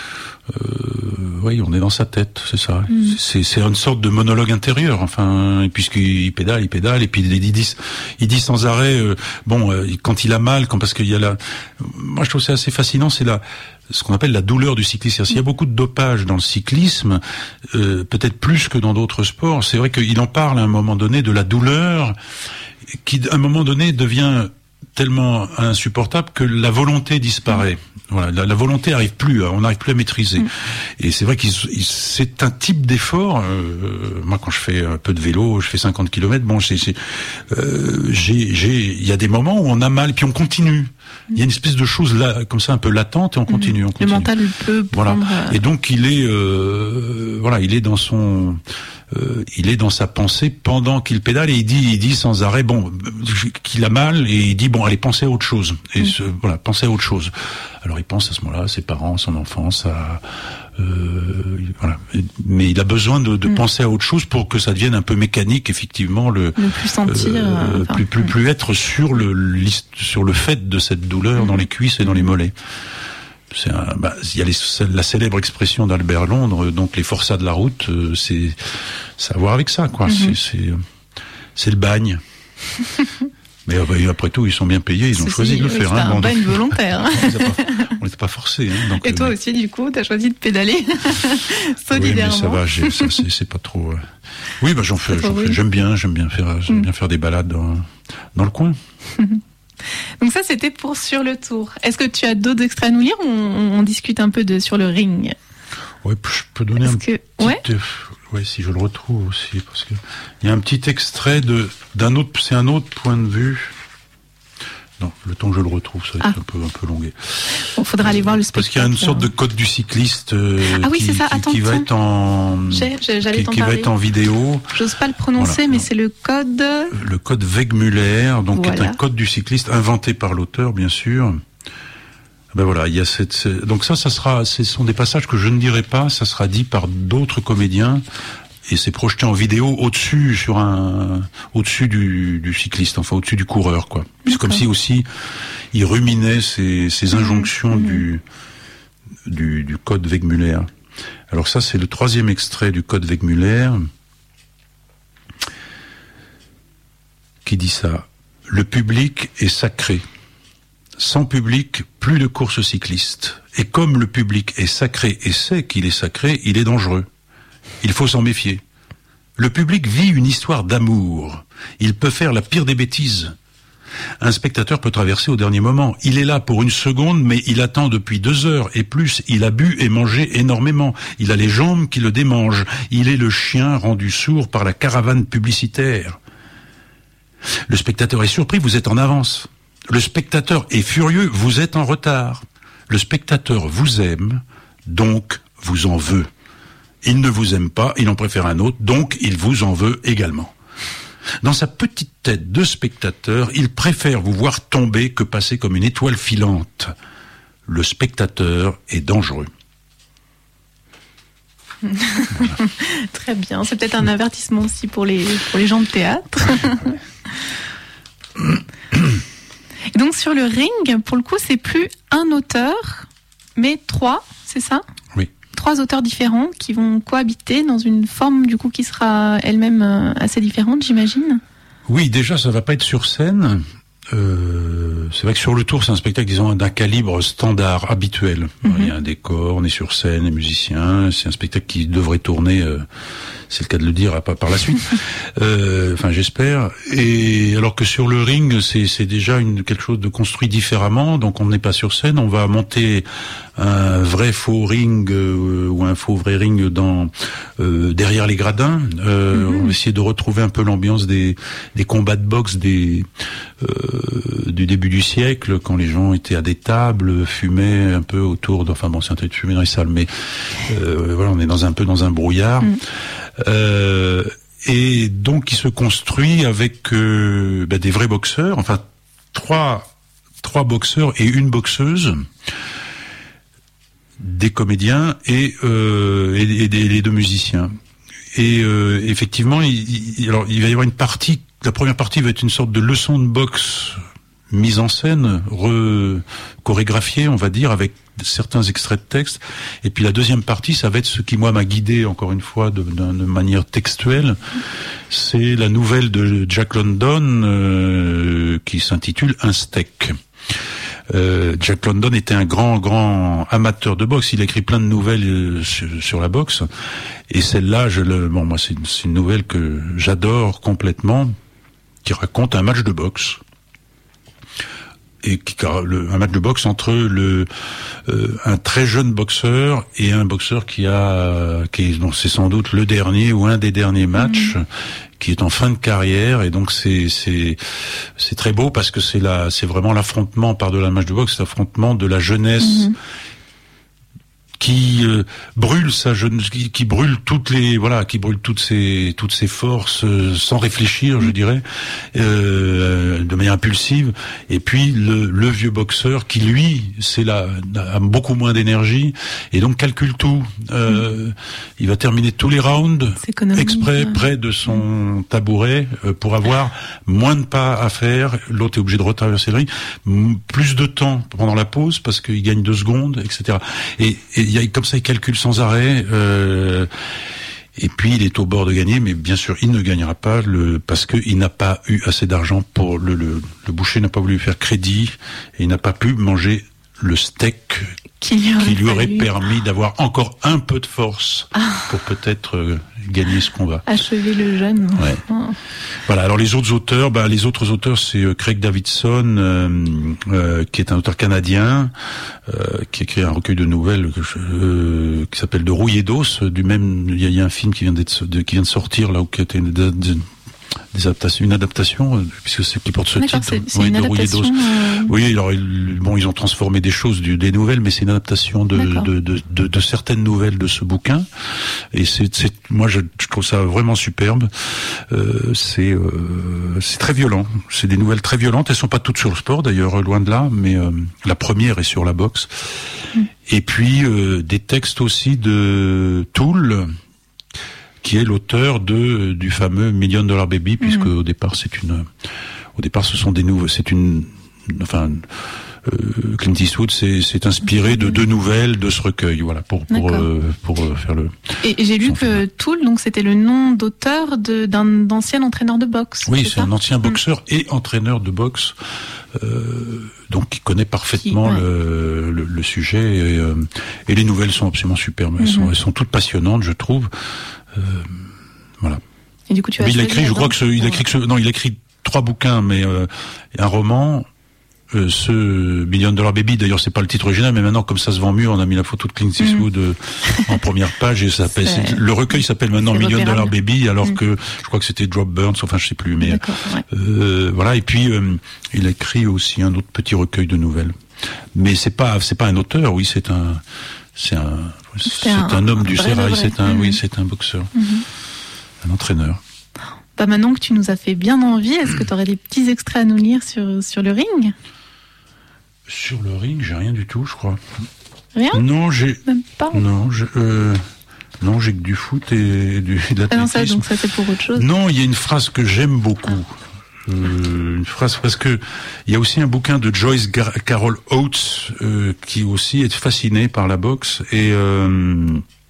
Euh, oui, on est dans sa tête, c'est ça. Mmh. C'est, c'est une sorte de monologue intérieur. Enfin, puisqu'il pédale, il pédale, et puis il dit, il dit sans arrêt. Euh, bon, euh, quand il a mal, quand parce qu'il y a la. Moi, je trouve ça assez fascinant. C'est la ce qu'on appelle la douleur du cycliste. C'est-à-dire, s'il y a beaucoup de dopage dans le cyclisme, euh, peut-être plus que dans d'autres sports. C'est vrai qu'il en parle à un moment donné de la douleur, qui à un moment donné devient tellement insupportable que la volonté disparaît. Voilà, la, la volonté arrive plus, on n'arrive plus à maîtriser. Mmh. Et c'est vrai que c'est un type d'effort. Euh, moi, quand je fais un peu de vélo, je fais cinquante kilomètres. Bon, c'est, c'est, euh, j'ai, j'ai, il y a des moments où on a mal, puis on continue. Il y a une espèce de chose là, comme ça, un peu latente, et on continue. On continue. Le mental peut voilà. prendre. Et donc il est, euh, voilà, il est dans son. Euh, il est dans sa pensée pendant qu'il pédale et il dit, il dit sans arrêt, bon, qu'il a mal et il dit, bon, allez, pensez à autre chose. Et mmh. ce, voilà, pensez à autre chose. Alors il pense à ce moment-là à ses parents, à son enfance, à, euh, voilà. Mais il a besoin de, de mmh. penser à autre chose pour que ça devienne un peu mécanique, effectivement, le, le plus sentir, euh, enfin, plus, plus, plus être sur le, sur le fait de cette douleur mmh. dans les cuisses et dans les mollets. C'est un, bah, il y a les, la célèbre expression d'Albert Londres, donc les forçats de la route, euh, c'est, c'est à voir avec ça, quoi. Mm-hmm. C'est, c'est, c'est le bagne. Mais euh, bah, après tout, ils sont bien payés, ils ont Ceci, choisi de le oui, faire. C'est hein, un bagne volontaire. On n'était pas, pas forcés. Hein, donc, et toi euh, aussi, du coup, t'as choisi de pédaler solidairement. Oui, mais ça va, j'ai, ça, c'est, c'est pas trop. Euh... Oui, bah j'en fais, j'en fais, j'aime bien, j'aime bien faire, j'aime mm. bien faire des balades dans, dans le coin. Donc ça, c'était pour Sur le Tour. Est-ce que tu as d'autres extraits à nous lire ou on, on discute un peu de Sur le Ring? Oui, je peux donner Est-ce un que... petit... Ouais. Euh, oui, si je le retrouve aussi, parce que il y a un petit extrait de d'un autre, c'est un autre point de vue. Non, le temps que je le retrouve, ça va être ah. un peu un peu longué. Il faudra aller voir le spectacle. Parce qu'il y a une sorte de code du cycliste euh, ah oui, qui, c'est ça. qui, Attends, qui va être en j'ai, j'allais qui, t'en qui va être en vidéo. J'ose pas le prononcer, voilà. mais c'est le code. Le code Wegmüller, donc voilà. qui est un code du cycliste inventé par l'auteur, bien sûr. Ben voilà, il y a cette donc ça, ça sera, ce sont des passages que je ne dirai pas, ça sera dit par d'autres comédiens. Et c'est projeté en vidéo au-dessus, sur un, au-dessus du, du cycliste, enfin au-dessus du coureur, quoi. C'est comme si aussi il ruminait ces, ces injonctions mmh. du, du, du code Wegmüller. Alors ça, c'est le troisième extrait du code Wegmüller qui dit ça. Le public est sacré. Sans public, plus de course cycliste. Et comme le public est sacré et sait qu'il est sacré, il est dangereux. Il faut s'en méfier. Le public vit une histoire d'amour. Il peut faire la pire des bêtises. Un spectateur peut traverser au dernier moment. Il est là pour une seconde, mais il attend depuis deux heures et plus. Il a bu et mangé énormément. Il a les jambes qui le démangent. Il est le chien rendu sourd par la caravane publicitaire. Le spectateur est surpris, vous êtes en avance. Le spectateur est furieux, vous êtes en retard. Le spectateur vous aime, donc vous en veut. Il ne vous aime pas, il en préfère un autre, donc il vous en veut également. Dans sa petite tête de spectateur, il préfère vous voir tomber que passer comme une étoile filante. Le spectateur est dangereux. Voilà. Très bien, c'est peut-être un avertissement aussi pour les, pour les gens de théâtre. Et donc sur le ring, pour le coup, c'est plus un auteur, mais trois, c'est ça ? Oui. Trois auteurs différents qui vont cohabiter dans une forme du coup qui sera elle-même assez différente, j'imagine. Oui, déjà ça va pas être sur scène. Euh, c'est vrai que Sur le Tour, c'est un spectacle, disons, d'un calibre standard, habituel. Mm-hmm. Il y a un décor, on est sur scène, les musiciens. C'est un spectacle qui devrait tourner, euh, c'est le cas de le dire, pas par la suite. euh, enfin, j'espère. Et alors que sur le ring, c'est, c'est déjà une, quelque chose de construit différemment. Donc, on n'est pas sur scène. On va monter un vrai faux ring euh, ou un faux vrai ring dans euh, derrière les gradins. Euh, mm-hmm. On va essayer de retrouver un peu l'ambiance des, des combats de boxe des euh, du début du siècle, quand les gens étaient à des tables, fumaient un peu autour de, enfin bon, c'est un truc de fumer dans les salles, mais euh, voilà, on est dans un peu dans un brouillard. Mm. Euh, et donc, il se construit avec euh, bah, des vrais boxeurs, enfin trois trois boxeurs et une boxeuse, des comédiens et euh, et, et, et les deux musiciens. Et euh, effectivement, il, il, alors il va y avoir une partie. La première partie va être une sorte de leçon de boxe mise en scène, re, chorégraphiée, on va dire, avec certains extraits de texte. Et puis la deuxième partie, ça va être ce qui, moi, m'a guidé, encore une fois, de, de, de manière textuelle. C'est la nouvelle de Jack London euh, qui s'intitule Un steak. Euh, Jack London était un grand, grand amateur de boxe. Il a écrit plein de nouvelles euh, sur, sur la boxe. Et celle-là, je le, bon, moi, c'est une, c'est une nouvelle que j'adore complètement, qui raconte un match de boxe. Et qui, le, un match de boxe entre le euh, un très jeune boxeur et un boxeur qui a qui est, donc c'est sans doute le dernier ou un des derniers matchs, mmh. qui est en fin de carrière, et donc c'est c'est c'est très beau parce que c'est la c'est vraiment l'affrontement par-delà le match de boxe, c'est l'affrontement de la jeunesse. Mmh. qui euh, brûle sa jeune, qui, qui brûle toutes les, voilà, qui brûle toutes ses, toutes ses forces euh, sans réfléchir, je dirais, euh, de manière impulsive. Et puis le, le vieux boxeur qui lui, c'est là, a beaucoup moins d'énergie et donc calcule tout. Euh, mmh. Il va terminer tous les rounds exprès ouais. près de son tabouret euh, pour avoir moins de pas à faire. L'autre est obligé de retraverser le ring, m- plus de temps pendant la pause parce qu'il gagne deux secondes, et cetera. Et, et il y a, comme ça, il calcule sans arrêt. Euh, et puis, il est au bord de gagner, mais bien sûr, il ne gagnera pas le, parce qu'il n'a pas eu assez d'argent pour le, le, le boucher n'a pas voulu lui faire crédit et il n'a pas pu manger le steak qui lui aurait, qui lui aurait permis d'avoir encore un peu de force ah. pour peut-être euh, gagner ce combat. Achever le jeune. Ouais. Oh. Voilà. Alors les autres auteurs, bah les autres auteurs, c'est euh, Craig Davidson, euh, euh, qui est un auteur canadien, euh, qui écrit un recueil de nouvelles euh, qui s'appelle De rouille et d'os. Du même, il y, y a un film qui vient d'être, de, qui vient de sortir là, où qui a été une, de, de, des adaptations, une adaptation, puisque c'est qui porte ce D'accord, titre. C'est, c'est oui, une adaptation. Euh... Oui, alors ils, bon, ils ont transformé des choses, du, des nouvelles, mais c'est une adaptation de de, de, de, de certaines nouvelles de ce bouquin. Et c'est, c'est moi, je, je trouve ça vraiment superbe. Euh, c'est, euh, c'est très violent. C'est des nouvelles très violentes. Elles sont pas toutes sur le sport, d'ailleurs, loin de là, mais euh, la première est sur la boxe. Mm. Et puis euh, des textes aussi de Toole, qui est l'auteur de du fameux Million Dollar Baby, puisque mmh. au départ c'est une, au départ ce sont des nouveaux, c'est une, enfin euh, Clint Eastwood s'est, s'est inspiré de deux nouvelles de ce recueil, voilà, pour pour euh, pour euh, faire le. Et, et j'ai lu que Toole, donc c'était le nom d'auteur de, d'un d'ancien entraîneur de boxe. Oui, c'est, c'est un ancien boxeur mmh. et entraîneur de boxe. Euh, donc qui connaît parfaitement qui, ouais. le, le, le sujet et, euh, et les nouvelles sont absolument superbes. Elles, mmh. sont, elles sont toutes passionnantes, je trouve. Euh, voilà. Et du coup, tu as mais il a écrit, je crois que ce, il a écrit que ce, non, il a écrit trois bouquins, mais euh, un roman. Euh, ce Million Dollar Baby, d'ailleurs, c'est pas le titre original, mais maintenant, comme ça se vend mieux, on a mis la photo de Clint Eastwood mmh. en première page et ça s'appelle. C'est... Le recueil s'appelle maintenant Million Dollar Baby, alors mmh. que je crois que c'était Drop Burns, enfin, je sais plus, mais ouais. euh, voilà. Et puis, euh, il a écrit aussi un autre petit recueil de nouvelles. Mais c'est pas, c'est pas un auteur, oui, c'est un, c'est un, c'est, c'est un, un homme un du sérail, c'est un, mmh. oui, c'est un boxeur, mmh. un entraîneur. Bah maintenant que tu nous as fait bien envie, est-ce que tu aurais des petits extraits à nous lire sur sur le ring? Sur le ring, j'ai rien du tout, je crois. Rien? Non, j'ai. Même pas. Non, je, euh, non, j'ai que du foot et du de l'athlétisme. Ah non, ça, donc ça c'est pour autre chose. Non, il y a une phrase que j'aime beaucoup. Ah. Euh, une phrase parce que il y a aussi un bouquin de Joyce Gar- Carol Oates euh, qui aussi est fascinée par la boxe et euh,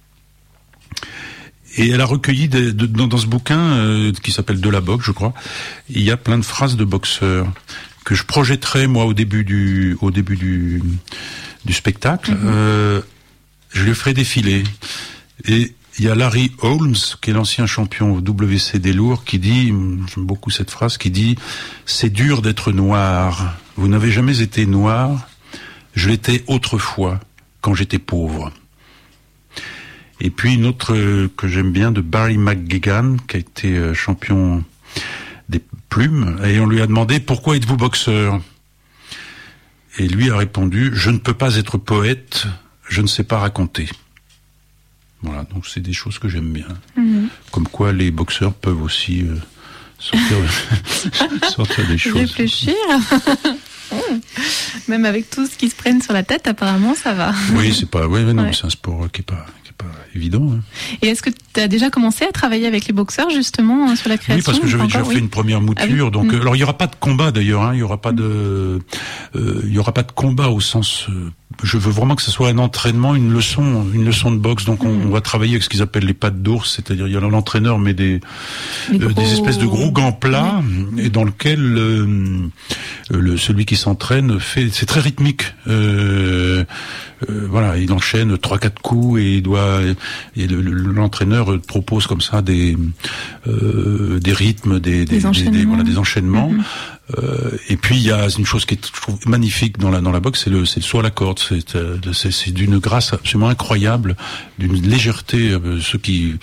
et elle a recueilli de, de, dans, dans ce bouquin euh, qui s'appelle De la boxe, je crois. Il y a plein de phrases de boxeurs que je projetterai moi au début du au début du du spectacle. Mm-hmm. Euh, je le ferai défiler. Et il y a Larry Holmes, qui est l'ancien champion W C D lourd, qui dit, j'aime beaucoup cette phrase, qui dit « C'est dur d'être noir. Vous n'avez jamais été noir. Je l'étais autrefois, quand j'étais pauvre. » Et puis une autre euh, que j'aime bien, de Barry McGuigan, qui a été euh, champion des plumes, et on lui a demandé « Pourquoi êtes-vous boxeur ?» Et lui a répondu « Je ne peux pas être poète, je ne sais pas raconter. » Voilà, donc c'est des choses que j'aime bien. Mmh. Comme quoi les boxeurs peuvent aussi euh, sortir, sortir des choses. Réfléchir. Même avec tout ce qui se prennent sur la tête, apparemment, ça va. Oui, c'est pas, oui, mais non, ouais. c'est un sport qui est pas, qui est pas, évident. Hein. Et est-ce que tu as déjà commencé à travailler avec les boxeurs justement sur la création? Oui, parce que j'avais déjà fait oui. une première mouture. Ah, oui. Donc, mmh. alors il y aura pas de combat d'ailleurs. Hein, il y aura pas de, euh, il y aura pas de combat au sens. Euh, je veux vraiment que ce soit un entraînement, une leçon, une leçon de boxe. Donc, on, on va travailler avec ce qu'ils appellent les pattes d'ours, c'est-à-dire il y a l'entraîneur met des euh, gros... des espèces de gros gants plats oui. et dans lequel euh, le celui qui s'entraîne fait, c'est très rythmique. Euh, euh, voilà, il enchaîne trois quatre coups et il doit et le, le, l'entraîneur propose comme ça des euh, des rythmes, des des, des enchaînements. Des, des, voilà, des enchaînements. Mm-hmm. Euh, et puis il y a une chose qui est je trouve magnifique dans la dans la boxe, c'est le c'est le saut à la corde. C'est euh, c'est, c'est d'une grâce absolument incroyable, d'une légèreté. Euh, ceux qui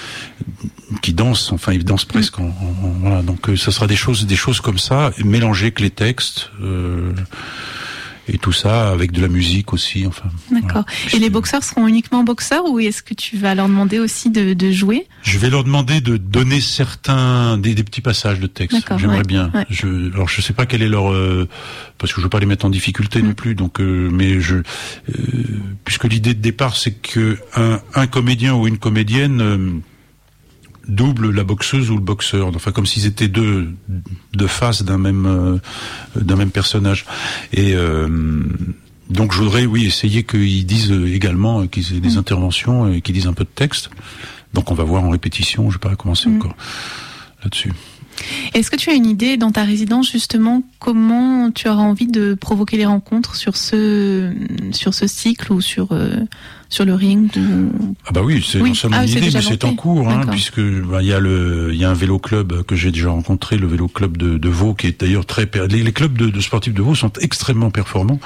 qui dansent, enfin ils dansent presque. En, en, en, voilà, donc euh, ça sera des choses des choses comme ça, mélangées avec les textes. Euh, Et tout ça avec de la musique aussi, enfin. D'accord. Voilà. Et les boxeurs seront uniquement boxeurs ou est-ce que tu vas leur demander aussi de, de jouer? Je vais leur demander de donner certains des, des petits passages de texte. D'accord, J'aimerais ouais, bien. Ouais. Je, alors je sais pas quel est leur euh, parce que je veux pas les mettre en difficulté mmh. non plus. Donc, euh, mais je euh, puisque l'idée de départ c'est que un, un comédien ou une comédienne euh, double la boxeuse ou le boxeur, enfin comme s'ils étaient deux deux faces d'un même euh, d'un même personnage. Et euh, donc je voudrais oui essayer qu'ils disent également qu'ils aient des mmh. interventions et qu'ils disent un peu de texte. Donc on va voir en répétition. Je vais pas commencer mmh. encore là-dessus. Est-ce que tu as une idée dans ta résidence justement comment tu auras envie de provoquer les rencontres sur ce sur ce cycle ou sur euh, sur le ring ou... Ah bah oui, c'est oui. non seulement ah, une idée, mais c'est en cours, hein, puisque bah, il y a le il y a un vélo club que j'ai déjà rencontré, le vélo club de, de Vaud, qui est d'ailleurs très les, les clubs de, de sportifs de Vaud sont extrêmement performants.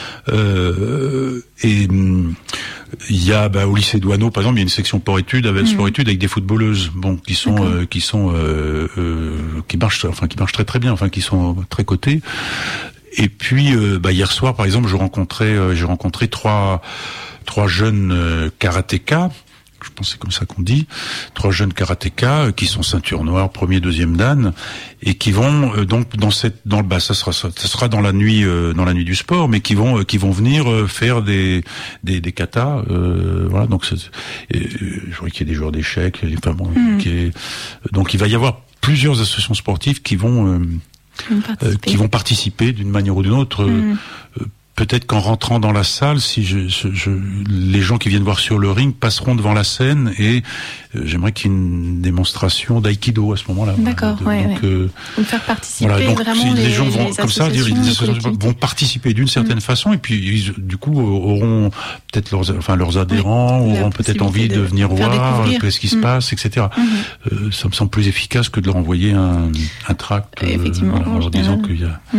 Euh, et il y a bah, au lycée Douaneau par exemple il y a une section sport-études avec mmh. sport-études avec des footballeuses bon qui sont euh, qui sont euh, euh, qui marchent enfin qui marchent très très bien enfin qui sont très cotées. Et puis euh, bah, hier soir par exemple je rencontrais euh, j'ai rencontré trois trois jeunes euh, karatékas. Je pense que c'est comme ça qu'on dit, trois jeunes karatékas qui sont ceinture noire, premier, deuxième dan, et qui vont euh, donc dans cette, dans le bah ça sera ça sera dans la nuit, euh, dans la nuit du sport, mais qui vont euh, qui vont venir euh, faire des des des katas, euh, voilà. Donc c'est, euh, je crois qu'il y a des joueurs d'échecs, enfin bon, mmh. qui est, donc il va y avoir plusieurs associations sportives qui vont euh, euh, qui vont participer d'une manière ou d'une autre. Mmh. Euh, Peut-être qu'en rentrant dans la salle, si je, je, je, les gens qui viennent voir sur le ring passeront devant la scène et euh, j'aimerais qu'il y ait une démonstration d'aïkido à ce moment-là. D'accord, voilà, de, ouais, donc, ouais. Euh, donc faire participer voilà, donc, vraiment si les, les gens vont les comme ça, dire, les associations vont participer d'une certaine mmh. façon et puis ils, du coup auront peut-être leurs, enfin leurs adhérents oui, auront peut-être envie de, de venir voir ce qui se mmh. passe, et cetera. Mmh. Euh, ça me semble plus efficace que de leur envoyer un, un tract euh, voilà, en leur disant qu'il y a. Mmh.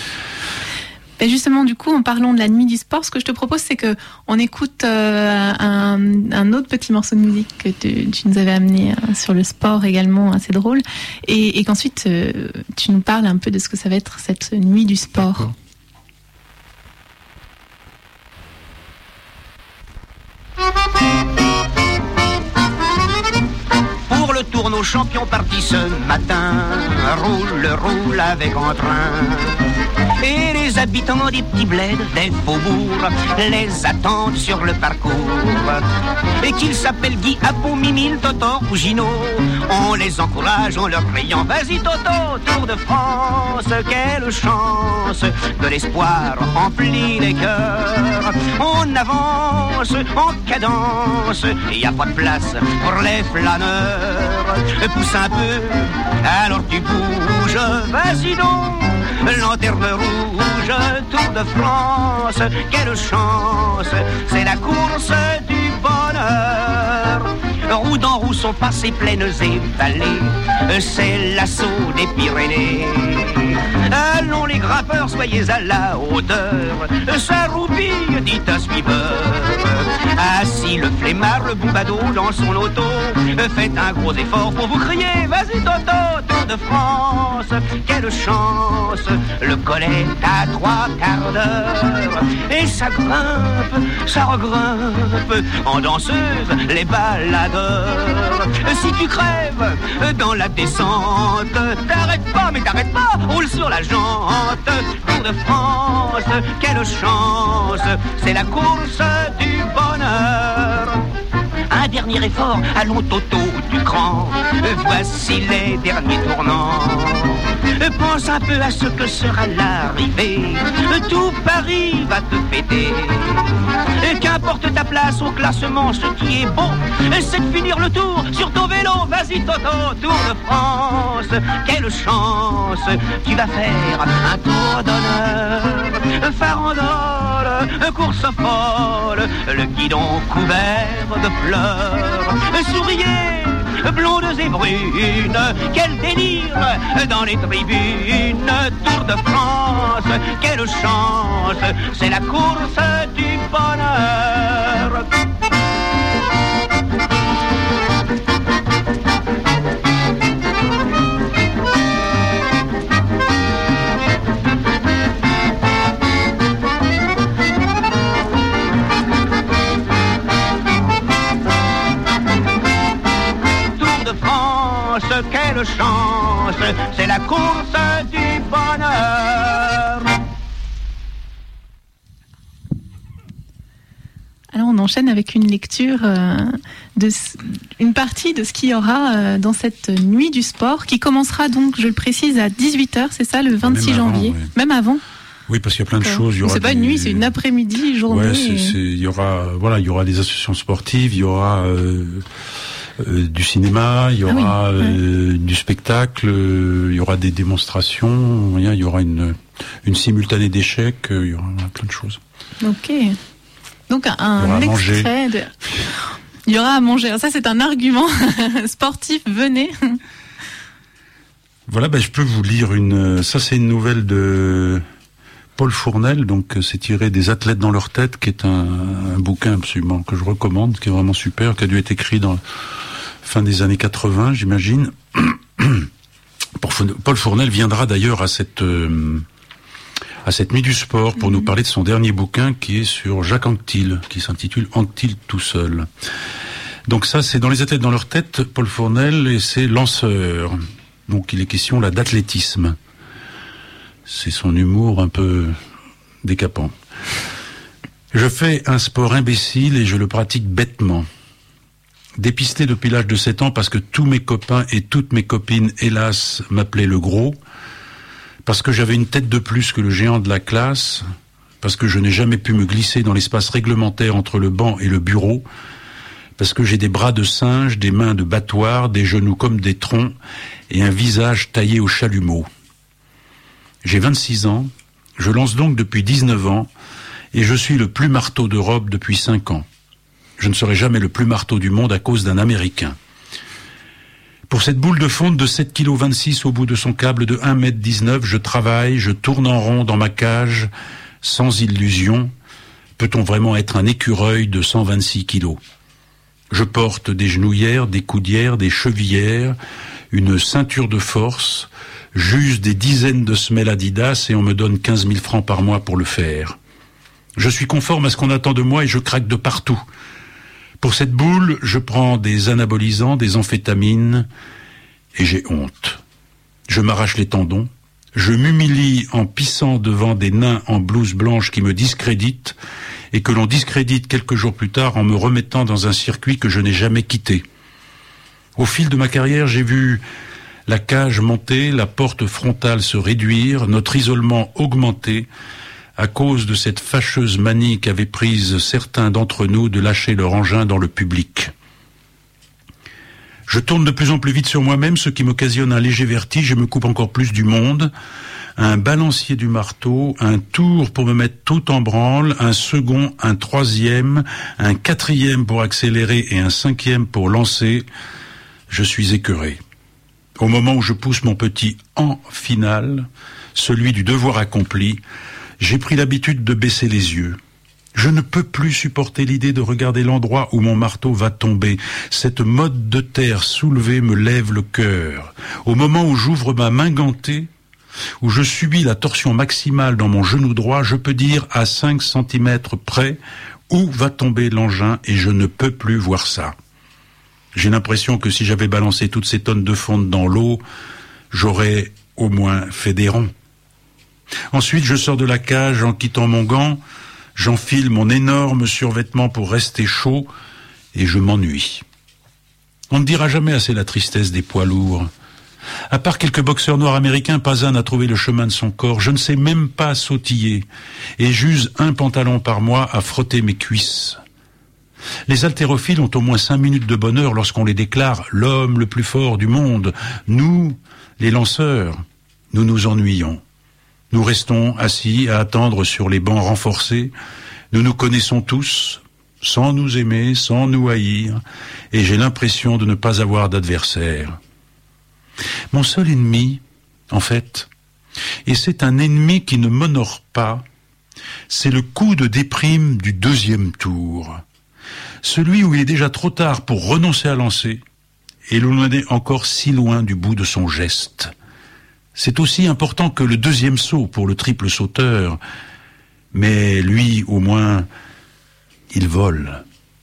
Ben justement, du coup, en parlant de la nuit du sport, ce que je te propose, c'est que on écoute euh, un, un autre petit morceau de musique que tu, tu nous avais amené hein, sur le sport également, assez drôle, et, et qu'ensuite euh, tu nous parles un peu de ce que ça va être cette nuit du sport. D'accord. Pour le tour, nos champions partis ce matin roule, roule avec entrain. Et les habitants des petits bleds, des faubourgs, les attendent sur le parcours. Et qu'ils s'appellent Guy, Apo, Mimile, Totor ou Gino, on les encourage en leur criant: vas-y Toto, Tour de France, quelle chance! De l'espoir emplit les cœurs. On avance en cadence, y a pas de place pour les flâneurs. Pousse un peu, alors tu bouges, vas-y donc! Lanterne rouge, Tour de France, quelle chance, c'est la course du bonheur. Roue dans roue sont passées plaines et vallées, c'est l'assaut des Pyrénées. Allons les grimpeurs, soyez à la hauteur, ça roupille, dit un suiveur. Assis le flemmard, le boubado dans son auto, faites un gros effort pour vous crier: vas-y Toto, Tour de France, quelle chance. Le col est à trois quarts d'heure, et ça grimpe, ça regrimpe, en danseuse les baladeurs. Si tu crèves dans la descente, t'arrêtes pas, mais t'arrêtes pas, roule sur la jante. Tour de France, quelle chance, c'est la course du bonheur. Un un dernier effort, allons Toto du cran. Voici les derniers tournants. Pense un peu à ce que sera l'arrivée. Tout Paris va te fêter. Qu'importe ta place au classement, ce qui est beau, c'est de finir le tour sur ton vélo. Vas-y Toto, Tour de France. Quelle chance, tu vas faire un tour d'honneur. Farandole, course folle, le guidon couvert de fleurs. Souriez, blondes et brunes, quel délire dans les tribunes. Tour de France, quelle chance, c'est la course du bonheur. Quelle chance, c'est la course du bonheur. Alors on enchaîne avec une lecture euh, de une partie de ce qu'il y aura euh, dans cette nuit du sport qui commencera donc, je le précise, à dix-huit heures, c'est ça, le vingt-six Même avant, janvier, oui. Même avant. Oui, parce qu'il y a plein de D'accord. choses. Il y aura c'est pas des... une nuit, c'est une après-midi, journée. Ouais, c'est, c'est, il y aura, voilà, il y aura des associations sportives, il y aura euh, euh, du cinéma, il y aura ah oui, euh, ouais. du spectacle, euh, il y aura des démonstrations, il y aura une, une simultanée d'échecs, euh, il y aura plein de choses. Ok. Donc un, un extrait de... Il y aura à manger. Alors ça, c'est un argument sportif. Venez. Voilà, ben je peux vous lire une. Ça, c'est une nouvelle de Paul Fournel. Donc, c'est tiré des Athlètes dans leur tête, qui est un, un bouquin absolument que je recommande, qui est vraiment super, qui a dû être écrit dans la fin des années quatre-vingts, j'imagine. Paul Fournel viendra d'ailleurs à cette euh, à cette nuit du sport pour mmh. nous parler de son dernier bouquin qui est sur Jacques Anquetil, qui s'intitule Anquetil tout seul. Donc ça, c'est dans les Athlètes dans leur tête, Paul Fournel, et c'est Lanceur. Donc il est question là d'athlétisme. C'est son humour un peu décapant. Je fais un sport imbécile et je le pratique bêtement. Dépisté depuis l'âge de sept ans parce que tous mes copains et toutes mes copines, hélas, m'appelaient le gros, parce que j'avais une tête de plus que le géant de la classe, parce que je n'ai jamais pu me glisser dans l'espace réglementaire entre le banc et le bureau, parce que j'ai des bras de singe, des mains de battoir, des genoux comme des troncs et un visage taillé au chalumeau. J'ai vingt-six ans, je lance donc depuis dix-neuf ans et je suis le plus marteau d'Europe depuis cinq ans. Je ne serai jamais le plus marteau du monde à cause d'un Américain. Pour cette boule de fonte de sept virgule vingt-six kilos au bout de son câble de un mètre dix-neuf, je travaille, je tourne en rond dans ma cage, sans illusion. Peut-on vraiment être un écureuil de cent vingt-six kilos ? Je porte des genouillères, des coudières, des chevillères, une ceinture de force, j'use des dizaines de semelles Adidas et on me donne quinze mille francs par mois pour le faire. Je suis conforme à ce qu'on attend de moi et je craque de partout. Pour cette boule, je prends des anabolisants, des amphétamines et j'ai honte. Je m'arrache les tendons, je m'humilie en pissant devant des nains en blouse blanche qui me discréditent et que l'on discrédite quelques jours plus tard en me remettant dans un circuit que je n'ai jamais quitté. Au fil de ma carrière, j'ai vu la cage monter, la porte frontale se réduire, notre isolement augmenter, à cause de cette fâcheuse manie qu'avaient prise certains d'entre nous de lâcher leur engin dans le public. Je tourne de plus en plus vite sur moi-même, ce qui m'occasionne un léger vertige et me coupe encore plus du monde. Un balancier du marteau, un tour pour me mettre tout en branle, un second, un troisième, un quatrième pour accélérer et un cinquième pour lancer. Je suis écœuré. Au moment où je pousse mon petit « en » final, celui du devoir accompli, j'ai pris l'habitude de baisser les yeux. Je ne peux plus supporter l'idée de regarder l'endroit où mon marteau va tomber. Cette motte de terre soulevée me lève le cœur. Au moment où j'ouvre ma main gantée, où je subis la torsion maximale dans mon genou droit, je peux dire à cinq centimètres près où va tomber l'engin et je ne peux plus voir ça. J'ai l'impression que si j'avais balancé toutes ces tonnes de fonte dans l'eau, j'aurais au moins fait des ronds. Ensuite, je sors de la cage en quittant mon gant, j'enfile mon énorme survêtement pour rester chaud et je m'ennuie. On ne dira jamais assez la tristesse des poids lourds. À part quelques boxeurs noirs américains, pas un n'a trouvé le chemin de son corps. Je ne sais même pas sautiller et j'use un pantalon par mois à frotter mes cuisses. Les haltérophiles ont au moins cinq minutes de bonheur lorsqu'on les déclare l'homme le plus fort du monde. Nous, les lanceurs, nous nous ennuyons. Nous restons assis à attendre sur les bancs renforcés. Nous nous connaissons tous, sans nous aimer, sans nous haïr, et j'ai l'impression de ne pas avoir d'adversaire. Mon seul ennemi, en fait, et c'est un ennemi qui ne m'honore pas, c'est le coup de déprime du deuxième tour. Celui où il est déjà trop tard pour renoncer à lancer, et l'on en est encore si loin du bout de son geste. C'est aussi important que le deuxième saut pour le triple sauteur, mais lui, au moins, il vole.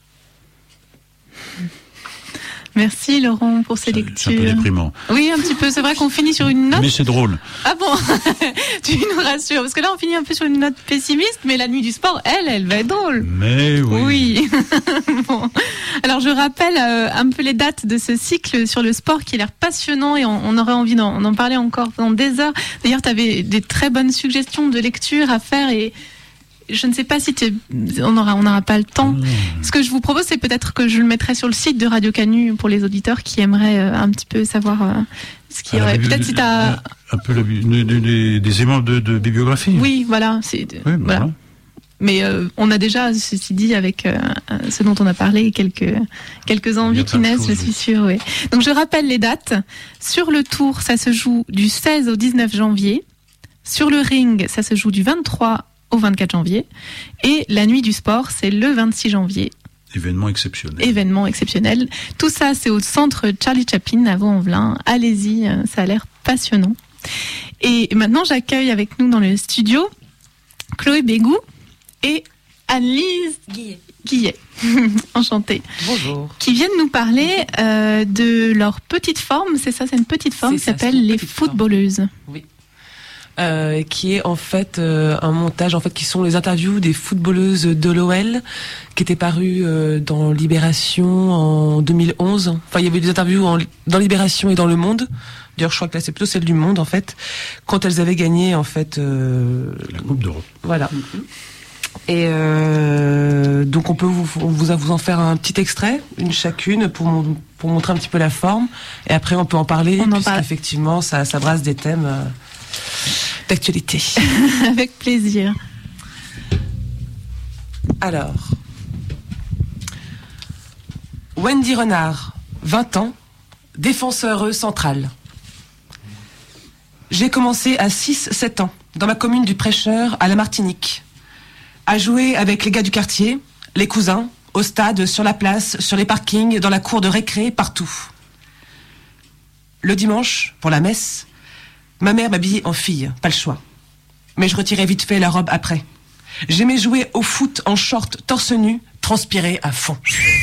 Merci Laurent pour ces c'est, lectures. C'est un peu déprimant. Oui, un petit peu. C'est vrai qu'on finit sur une note. Mais c'est drôle. Ah bon? Tu nous rassures. Parce que là, on finit un peu sur une note pessimiste, mais la nuit du sport, elle, elle va être drôle. Mais oui. Oui. Bon. Alors, je rappelle euh, un peu les dates de ce cycle sur le sport qui a l'air passionnant et on, on aurait envie d'en, d'en parler encore pendant des heures. D'ailleurs, tu avais des très bonnes suggestions de lecture à faire et je ne sais pas si on aura, on n'aura pas le temps. Mmh. Ce que je vous propose, c'est peut-être que je le mettrai sur le site de Radio Canu pour les auditeurs qui aimeraient euh, un petit peu savoir euh, ce qu'il y aurait. Ah, peut-être si tu as... Un peu le, de, de, de, des éléments de, de bibliographie. Oui, voilà. C'est, oui, bah voilà. voilà. Mais euh, on a déjà, ceci dit, avec euh, ce dont on a parlé, quelques, quelques envies qui naissent, je suis sûre. Oui. Donc je rappelle les dates. Sur le tour, ça se joue du seize au dix-neuf janvier. Sur le ring, ça se joue du vingt-trois au vingt-quatre janvier. Et la nuit du sport, c'est le vingt-six janvier. Événement exceptionnel. Événement exceptionnel. Tout ça, c'est au centre Charlie Chaplin à Vaux-en-Velin. Allez-y, ça a l'air passionnant. Et maintenant, j'accueille avec nous dans le studio Chloé Bégou et Anne-Lise Guillet. Guillet. Enchantée. Bonjour. Qui viennent nous parler euh, de leur petite forme. C'est ça, c'est une petite forme qui s'appelle les footballeuses. Forme. Oui. Euh, qui est en fait euh, un montage en fait qui sont les interviews des footballeuses de l'O L qui étaient parues euh, dans Libération en deux mille onze. Enfin, il y avait des interviews en, dans Libération et dans Le Monde. D'ailleurs, je crois que là c'est plutôt celle du Monde en fait, quand elles avaient gagné en fait euh, la Coupe d'Europe. Voilà. Et euh, donc on peut vous, vous vous en faire un petit extrait, une chacune, pour mon, pour montrer un petit peu la forme. Et après on peut en parler, on puisqu'effectivement ça, ça brasse des thèmes euh, d'actualité. Avec plaisir. Alors, Wendy Renard, vingt ans, défenseur central. J'ai commencé à six sept ans, dans ma commune du Prêcheur, à la Martinique, à jouer avec les gars du quartier, les cousins, au stade, sur la place, sur les parkings, dans la cour de récré, partout. Le dimanche, pour la messe, ma mère m'habillait en fille, pas le choix. Mais je retirais vite fait la robe après. J'aimais jouer au foot en short, torse nu, transpirer à fond.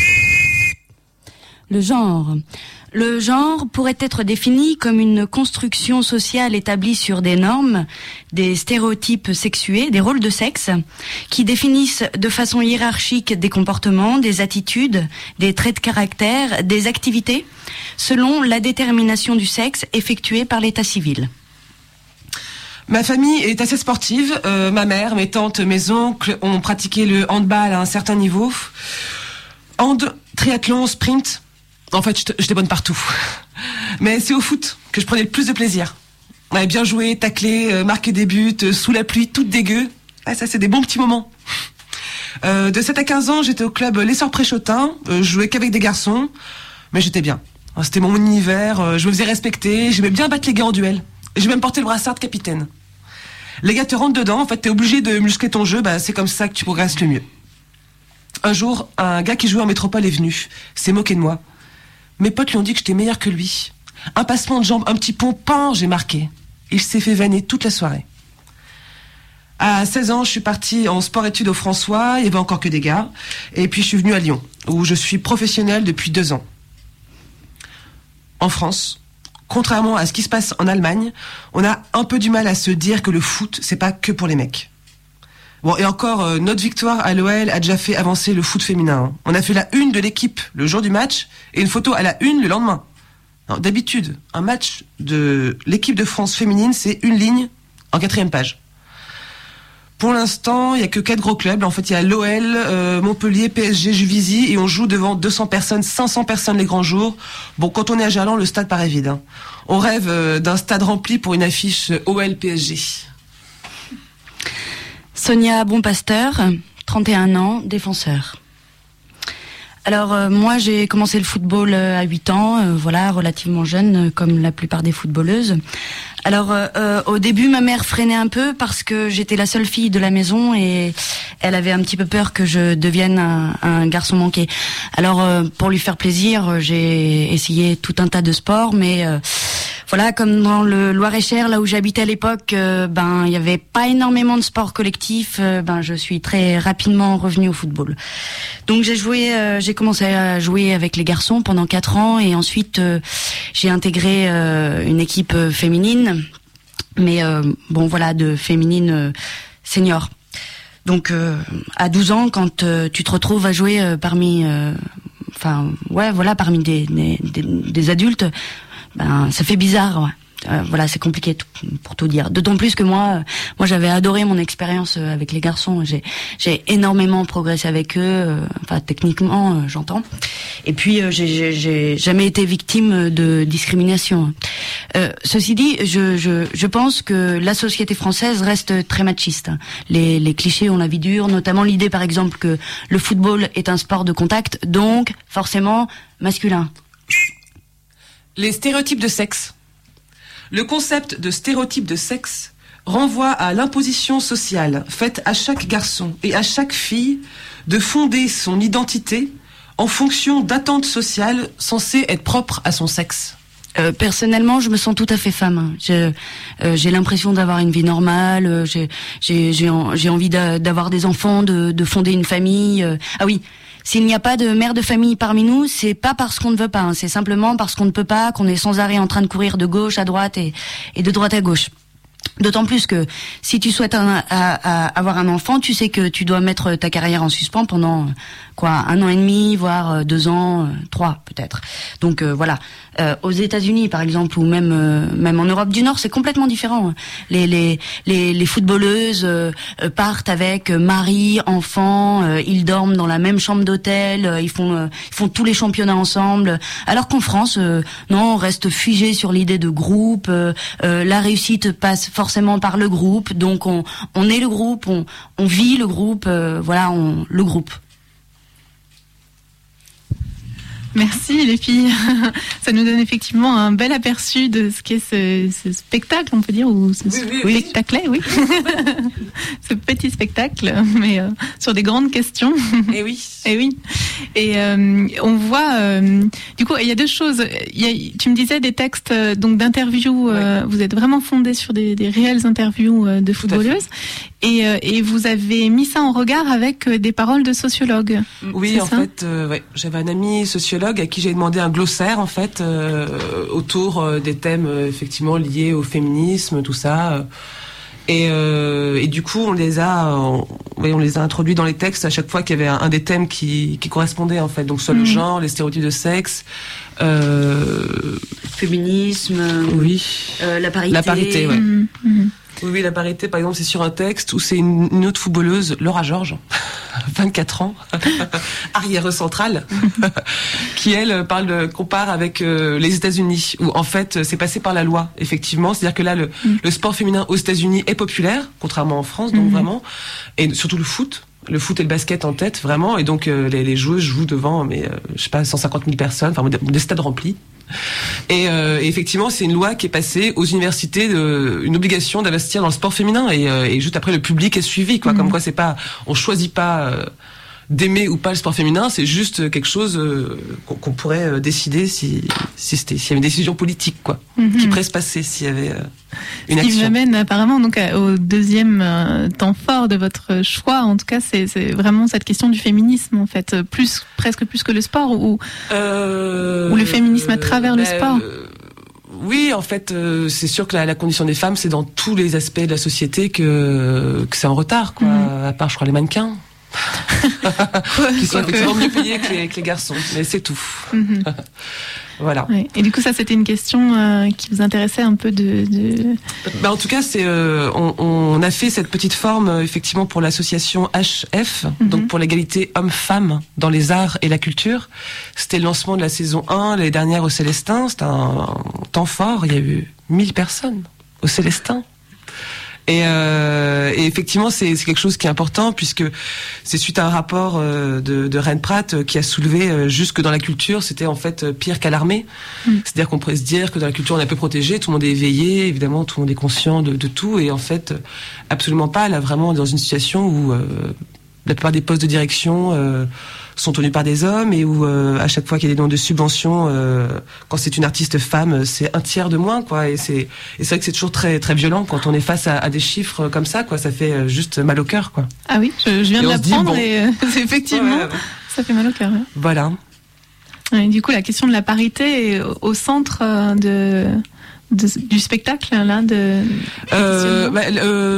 Le genre. Le genre pourrait être défini comme une construction sociale établie sur des normes, des stéréotypes sexués, des rôles de sexe, qui définissent de façon hiérarchique des comportements, des attitudes, des traits de caractère, des activités, selon la détermination du sexe effectuée par l'état civil. Ma famille est assez sportive. Euh, ma mère, mes tantes, mes oncles ont pratiqué le handball à un certain niveau. Hand, triathlon, sprint. En fait, j'étais bonne partout. Mais c'est au foot que je prenais le plus de plaisir. Ouais, bien jouer, tacler, euh, marquer des buts, euh, sous la pluie, toute dégueu. Ah, ça, c'est des bons petits moments. Euh, de sept à quinze ans, j'étais au club l'Essor Préchotin. Euh, je jouais qu'avec des garçons. Mais j'étais bien. C'était mon univers. Euh, je me faisais respecter. J'aimais bien battre les gars en duel. J'ai même porté le brassard de capitaine. Les gars te rentrent dedans. En fait, t'es obligé de muscler ton jeu. Bah, c'est comme ça que tu progresses le mieux. Un jour, un gars qui jouait en métropole est venu. S'est moqué de moi. Mes potes lui ont dit que j'étais meilleur que lui. Un passement de jambe, un petit pont, pan, j'ai marqué. Il s'est fait vanner toute la soirée. À seize ans, je suis partie en sport-études au François, il y avait encore que des gars. Et puis je suis venue à Lyon, où je suis professionnelle depuis deux ans. En France, contrairement à ce qui se passe en Allemagne, on a un peu du mal à se dire que le foot, c'est pas que pour les mecs. Bon, et encore, euh, notre victoire à l'O L a déjà fait avancer le foot féminin. Hein. On a fait la une de l'équipe le jour du match et une photo à la une le lendemain. Alors, d'habitude, un match de l'équipe de France féminine, c'est une ligne en quatrième page. Pour l'instant, il n'y a que quatre gros clubs. En fait, il y a l'O L, euh, Montpellier, P S G, Juvisy, et on joue devant deux cents personnes, cinq cents personnes les grands jours. Bon, quand on est à Gerland, le stade paraît vide. Hein. On rêve euh, d'un stade rempli pour une affiche O L P S G. Sonia Bonpasteur, trente et un ans, défenseur. Alors euh, moi j'ai commencé le football euh, à huit ans, euh, voilà, relativement jeune euh, comme la plupart des footballeuses. Alors euh, euh, au début ma mère freinait un peu parce que j'étais la seule fille de la maison et elle avait un petit peu peur que je devienne un, un garçon manqué. Alors euh, pour lui faire plaisir, j'ai essayé tout un tas de sports, mais euh, voilà, comme dans le Loir-et-Cher, là où j'habitais à l'époque, euh, ben il y avait pas énormément de sports collectifs. Euh, ben je suis très rapidement revenue au football. Donc j'ai joué, euh, j'ai commencé à jouer avec les garçons pendant quatre ans et ensuite euh, j'ai intégré euh, une équipe euh, féminine, mais euh, bon voilà, de féminine euh, senior. Donc euh, à douze ans, quand euh, tu te retrouves à jouer euh, parmi, euh, enfin ouais voilà, parmi des, des, des, des adultes. Ben, ça fait bizarre, ouais. Euh, voilà, c'est compliqué tout, pour tout dire. D'autant plus que moi, euh, moi j'avais adoré mon expérience euh, avec les garçons. J'ai, j'ai énormément progressé avec eux, euh, enfin techniquement, euh, j'entends. Et puis euh, j'ai, j'ai, j'ai jamais été victime de discrimination. Euh, ceci dit, je, je, je pense que la société française reste très machiste. Les, les clichés ont la vie dure, notamment l'idée, par exemple, que le football est un sport de contact, donc forcément masculin. Les stéréotypes de sexe. Le concept de stéréotype de sexe renvoie à l'imposition sociale faite à chaque garçon et à chaque fille de fonder son identité en fonction d'attentes sociales censées être propres à son sexe. Euh, personnellement, je me sens tout à fait femme. Je, euh, j'ai l'impression d'avoir une vie normale. Euh, j'ai, j'ai, j'ai, en, j'ai envie d'a, d'avoir des enfants, de, de fonder une famille. Euh, ah oui. S'il n'y a pas de mère de famille parmi nous, c'est pas parce qu'on ne veut pas, hein, c'est simplement parce qu'on ne peut pas, qu'on est sans arrêt en train de courir de gauche à droite et, et de droite à gauche. D'autant plus que si tu souhaites un, à, à avoir un enfant, tu sais que tu dois mettre ta carrière en suspens pendant quoi, un an et demi, voire deux ans, trois peut-être. Donc euh, voilà. Euh, aux États-Unis, par exemple, ou même euh, même en Europe du Nord, c'est complètement différent. Les les les, les footballeuses euh, partent avec mari, enfant, euh, ils dorment dans la même chambre d'hôtel, euh, ils font euh, ils font tous les championnats ensemble. Alors qu'en France, euh, non, on reste figé sur l'idée de groupe. Euh, euh, la réussite passe forcément par le groupe, donc on on est le groupe, on on vit le groupe, euh, voilà, on le groupe. Merci les filles. Ça nous donne effectivement un bel aperçu de ce qu'est ce, ce spectacle, on peut dire, ou ce oui, oui, spectacle, oui. Ce petit spectacle, mais euh, sur des grandes questions. Et oui. Et oui. Et euh, on voit, euh, du coup, il y a deux choses. Il y a, tu me disais des textes euh, donc d'interviews. Euh, ouais. Vous êtes vraiment fondé sur des, des réelles interviews euh, de footballeuses. Et, euh, et vous avez mis ça en regard avec euh, des paroles de sociologues. Oui, c'est en ça fait, euh, ouais, j'avais un ami sociologue à qui j'ai demandé un glossaire en fait euh, autour euh, des thèmes euh, effectivement liés au féminisme, tout ça. Et, euh, et du coup, on les a, on, on les a introduits dans les textes à chaque fois qu'il y avait un, un des thèmes qui, qui correspondait en fait. Donc soit mmh. le genre, les stéréotypes de sexe, euh, féminisme, oui, euh, la parité. La parité, ouais. Mmh. Mmh. Oui, oui, la parité, par exemple, c'est sur un texte où c'est une, une autre footballeuse, Laura Georges, vingt-quatre ans, arrière centrale, qui elle parle, de, compare avec euh, les États-Unis, où en fait c'est passé par la loi, effectivement. C'est-à-dire que là, le, mm. le sport féminin aux États-Unis est populaire, contrairement en France, donc mm-hmm. vraiment, et surtout le foot. Le foot et le basket en tête, vraiment, et donc euh, les, les joueuses jouent devant, mais euh, je sais pas, cent cinquante mille personnes, enfin des, des stades remplis. Et, euh, et effectivement, c'est une loi qui est passée aux universités, de, une obligation d'investir dans le sport féminin, et, euh, et juste après le public est suivi, quoi. Mmh. Comme quoi, c'est pas, on choisit pas euh, d'aimer ou pas le sport féminin, c'est juste quelque chose euh, qu'on, qu'on pourrait euh, décider si, si c'était, s'il y avait une décision politique, quoi, mmh. qui pourrait se passer s'il y avait euh, une Ce qui action. m'amène apparemment donc au deuxième euh, temps fort de votre choix. En tout cas, c'est, c'est vraiment cette question du féminisme, en fait, plus presque plus que le sport, ou euh, ou le féminisme à travers euh, le sport. Euh, Oui, en fait, euh, c'est sûr que la, la condition des femmes, c'est dans tous les aspects de la société que, que c'est en retard, quoi. Mmh. À part, je crois, les mannequins. qui sont effectivement mieux payés que les, que les garçons. Mais c'est tout. Mmh. Voilà. Ouais. Et du coup, ça, c'était une question euh, qui vous intéressait un peu de... de... Bah, en tout cas, c'est, euh, on, on a fait cette petite forme, euh, effectivement, pour l'association H F, mm-hmm. donc pour l'égalité hommes-femmes dans les arts et la culture. C'était le lancement de la saison un, l'année dernière au Célestin. C'était un, un temps fort. Il y a eu mille personnes au Célestin. Et, euh, et effectivement, c'est, c'est quelque chose qui est important puisque c'est suite à un rapport euh, de, de Reine Pratt euh, qui a soulevé euh, juste que dans la culture, c'était en fait euh, pire qu'à l'armée. Mm. C'est-à-dire qu'on pourrait se dire que dans la culture, on est un peu protégé, tout le monde est éveillé, évidemment, tout le monde est conscient de, de tout. Et en fait, absolument pas. Là, vraiment, dans une situation où euh, la plupart des postes de direction euh, sont tenus par des hommes et où euh, à chaque fois qu'il y a des demandes de subventions, euh, quand c'est une artiste femme, c'est un tiers de moins, quoi. Et c'est, et c'est vrai que c'est toujours très très violent quand on est face à, à des chiffres comme ça, quoi. Ça fait juste mal au cœur, quoi. Ah oui, je, je viens et de l'apprendre dit, bon, et euh, effectivement, ouais, ouais. ça fait mal au cœur. Ouais. Voilà. Et du coup, la question de la parité est au, au centre euh, de. De, du spectacle là de euh, bah,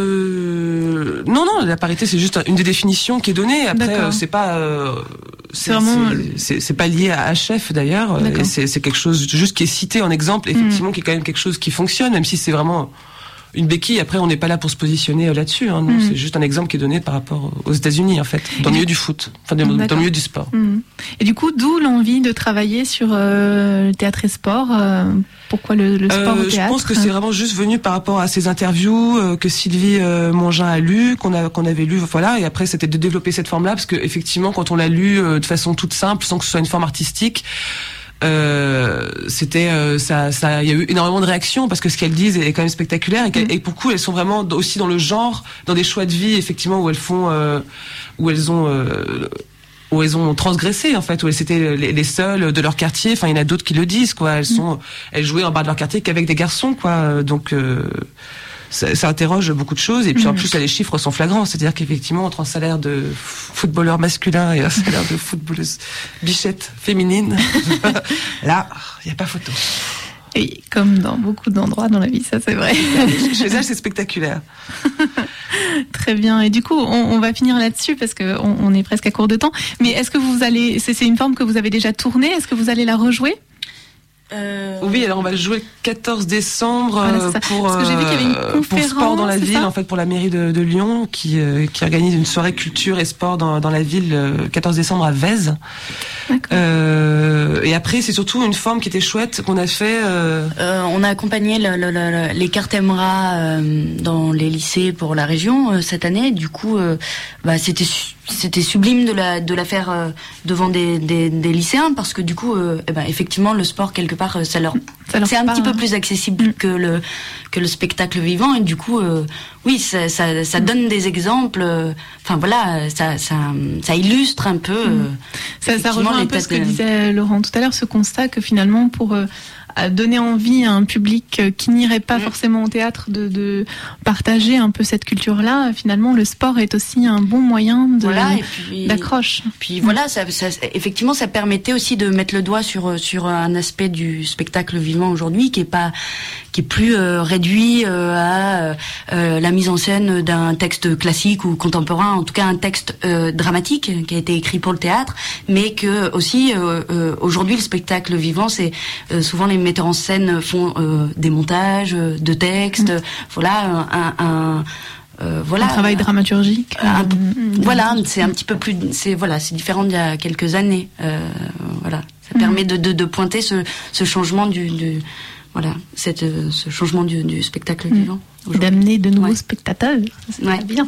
euh, non non la parité c'est juste une des définitions qui est donnée après euh, c'est pas euh, c'est, c'est, vraiment... c'est, c'est, c'est pas lié à H F d'ailleurs et c'est, c'est quelque chose juste qui est cité en exemple effectivement mmh. qui est quand même quelque chose qui fonctionne même si c'est vraiment une béquille. Après, on n'est pas là pour se positionner là-dessus. Hein, non, mmh. C'est juste un exemple qui est donné par rapport aux États-Unis, en fait, dans le milieu du foot, enfin dans, dans le milieu du sport. Mmh. Et du coup, d'où l'envie de travailler sur euh, le théâtre et sport. Euh, pourquoi le, le sport euh, au théâtre? Je pense que c'est vraiment juste venu par rapport à ces interviews euh, que Sylvie euh, Mongin a lu, qu'on a qu'on avait lu, voilà. Et après, c'était de développer cette forme-là, parce que effectivement, quand on l'a lu euh, de façon toute simple, sans que ce soit une forme artistique. Euh, c'était euh, ça ça il y a eu énormément de réactions parce que ce qu'elles disent est quand même spectaculaire et, mmh. et pour coup elles sont vraiment aussi dans le genre, dans des choix de vie effectivement où elles font euh, où elles ont euh, où elles ont transgressé en fait, où elles étaient les, les seules de leur quartier. Enfin, il y en a d'autres qui le disent quoi. Elles sont, mmh. elles jouaient en bas de leur quartier qu'avec des garçons quoi. Donc euh, ça, ça interroge beaucoup de choses. Et puis mmh. en plus là, les chiffres sont flagrants. C'est-à-dire qu'effectivement entre un salaire de footballeur masculin et un salaire de footballeuse bichette féminine, là, il y a pas photo. Et comme dans beaucoup d'endroits dans la vie, ça c'est vrai. Chez elle, c'est spectaculaire. Très bien. Et du coup, on, on va finir là-dessus parce que on, on est presque à court de temps. Mais est-ce que vous allez, c'est, c'est une forme que vous avez déjà tournée. Est-ce que vous allez la rejouer? Euh... Oui, alors on va le jouer le quatorze décembre voilà, pour, Parce que j'ai vu qu'il y avait une conférence, pour Sport dans la ville, ça en fait, pour la mairie de, de Lyon, qui, euh, qui organise une soirée culture et sport dans, dans la ville le quatorze décembre à Vèze. Euh, et après, c'est surtout une forme qui était chouette qu'on a fait. Euh... Euh, on a accompagné le, le, le, les cartes Emra euh, dans les lycées pour la région euh, cette année. Du coup, euh, bah, c'était c'était sublime de la de la faire euh, devant des, des des lycéens parce que du coup, euh, eh ben, effectivement, le sport quelque part, ça leur, ça leur c'est un pas, petit peu plus accessible mmh. que le que le spectacle vivant et du coup, euh, oui, ça ça, ça mmh. donne des exemples. Enfin voilà, ça ça ça illustre un peu. Mmh. Ça, ça rejoint un peu ce que de... disait Laurent tout à l'heure, ce constat que finalement pour euh, donner envie à un public qui n'irait pas mmh. forcément au théâtre de, de partager un peu cette culture-là, finalement le sport est aussi un bon moyen de, voilà, et puis, d'accroche. Puis mmh. voilà, ça, ça, effectivement, ça permettait aussi de mettre le doigt sur sur un aspect du spectacle vivant aujourd'hui qui est pas qui est plus euh, réduit euh, à euh, la mise en scène d'un texte classique ou contemporain, en tout cas un texte euh, dramatique qui a été écrit pour le théâtre, mais que aussi euh, euh, aujourd'hui le spectacle vivant, c'est euh, souvent les metteurs en scène font euh, des montages euh, de textes, mmh. voilà un, un euh, voilà un travail dramaturgique. Un, mmh. Voilà, c'est un petit peu plus, c'est voilà, c'est différent d'il y a quelques années. Euh, voilà, ça mmh. permet de, de de pointer ce ce changement du, du voilà, cette, ce changement du, du spectacle mmh. vivant. D'amener de nouveaux ouais. spectateurs, c'est ouais. très bien.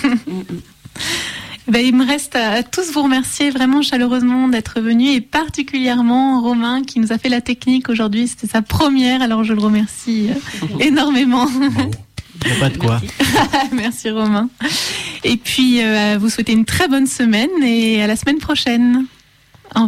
Ben, il me reste à tous vous remercier vraiment chaleureusement d'être venus et particulièrement Romain qui nous a fait la technique aujourd'hui. C'était sa première, alors je le remercie énormément. Bon, il n'y a pas de quoi. Merci, Merci Romain. Et puis, euh, vous souhaitez une très bonne semaine et à la semaine prochaine.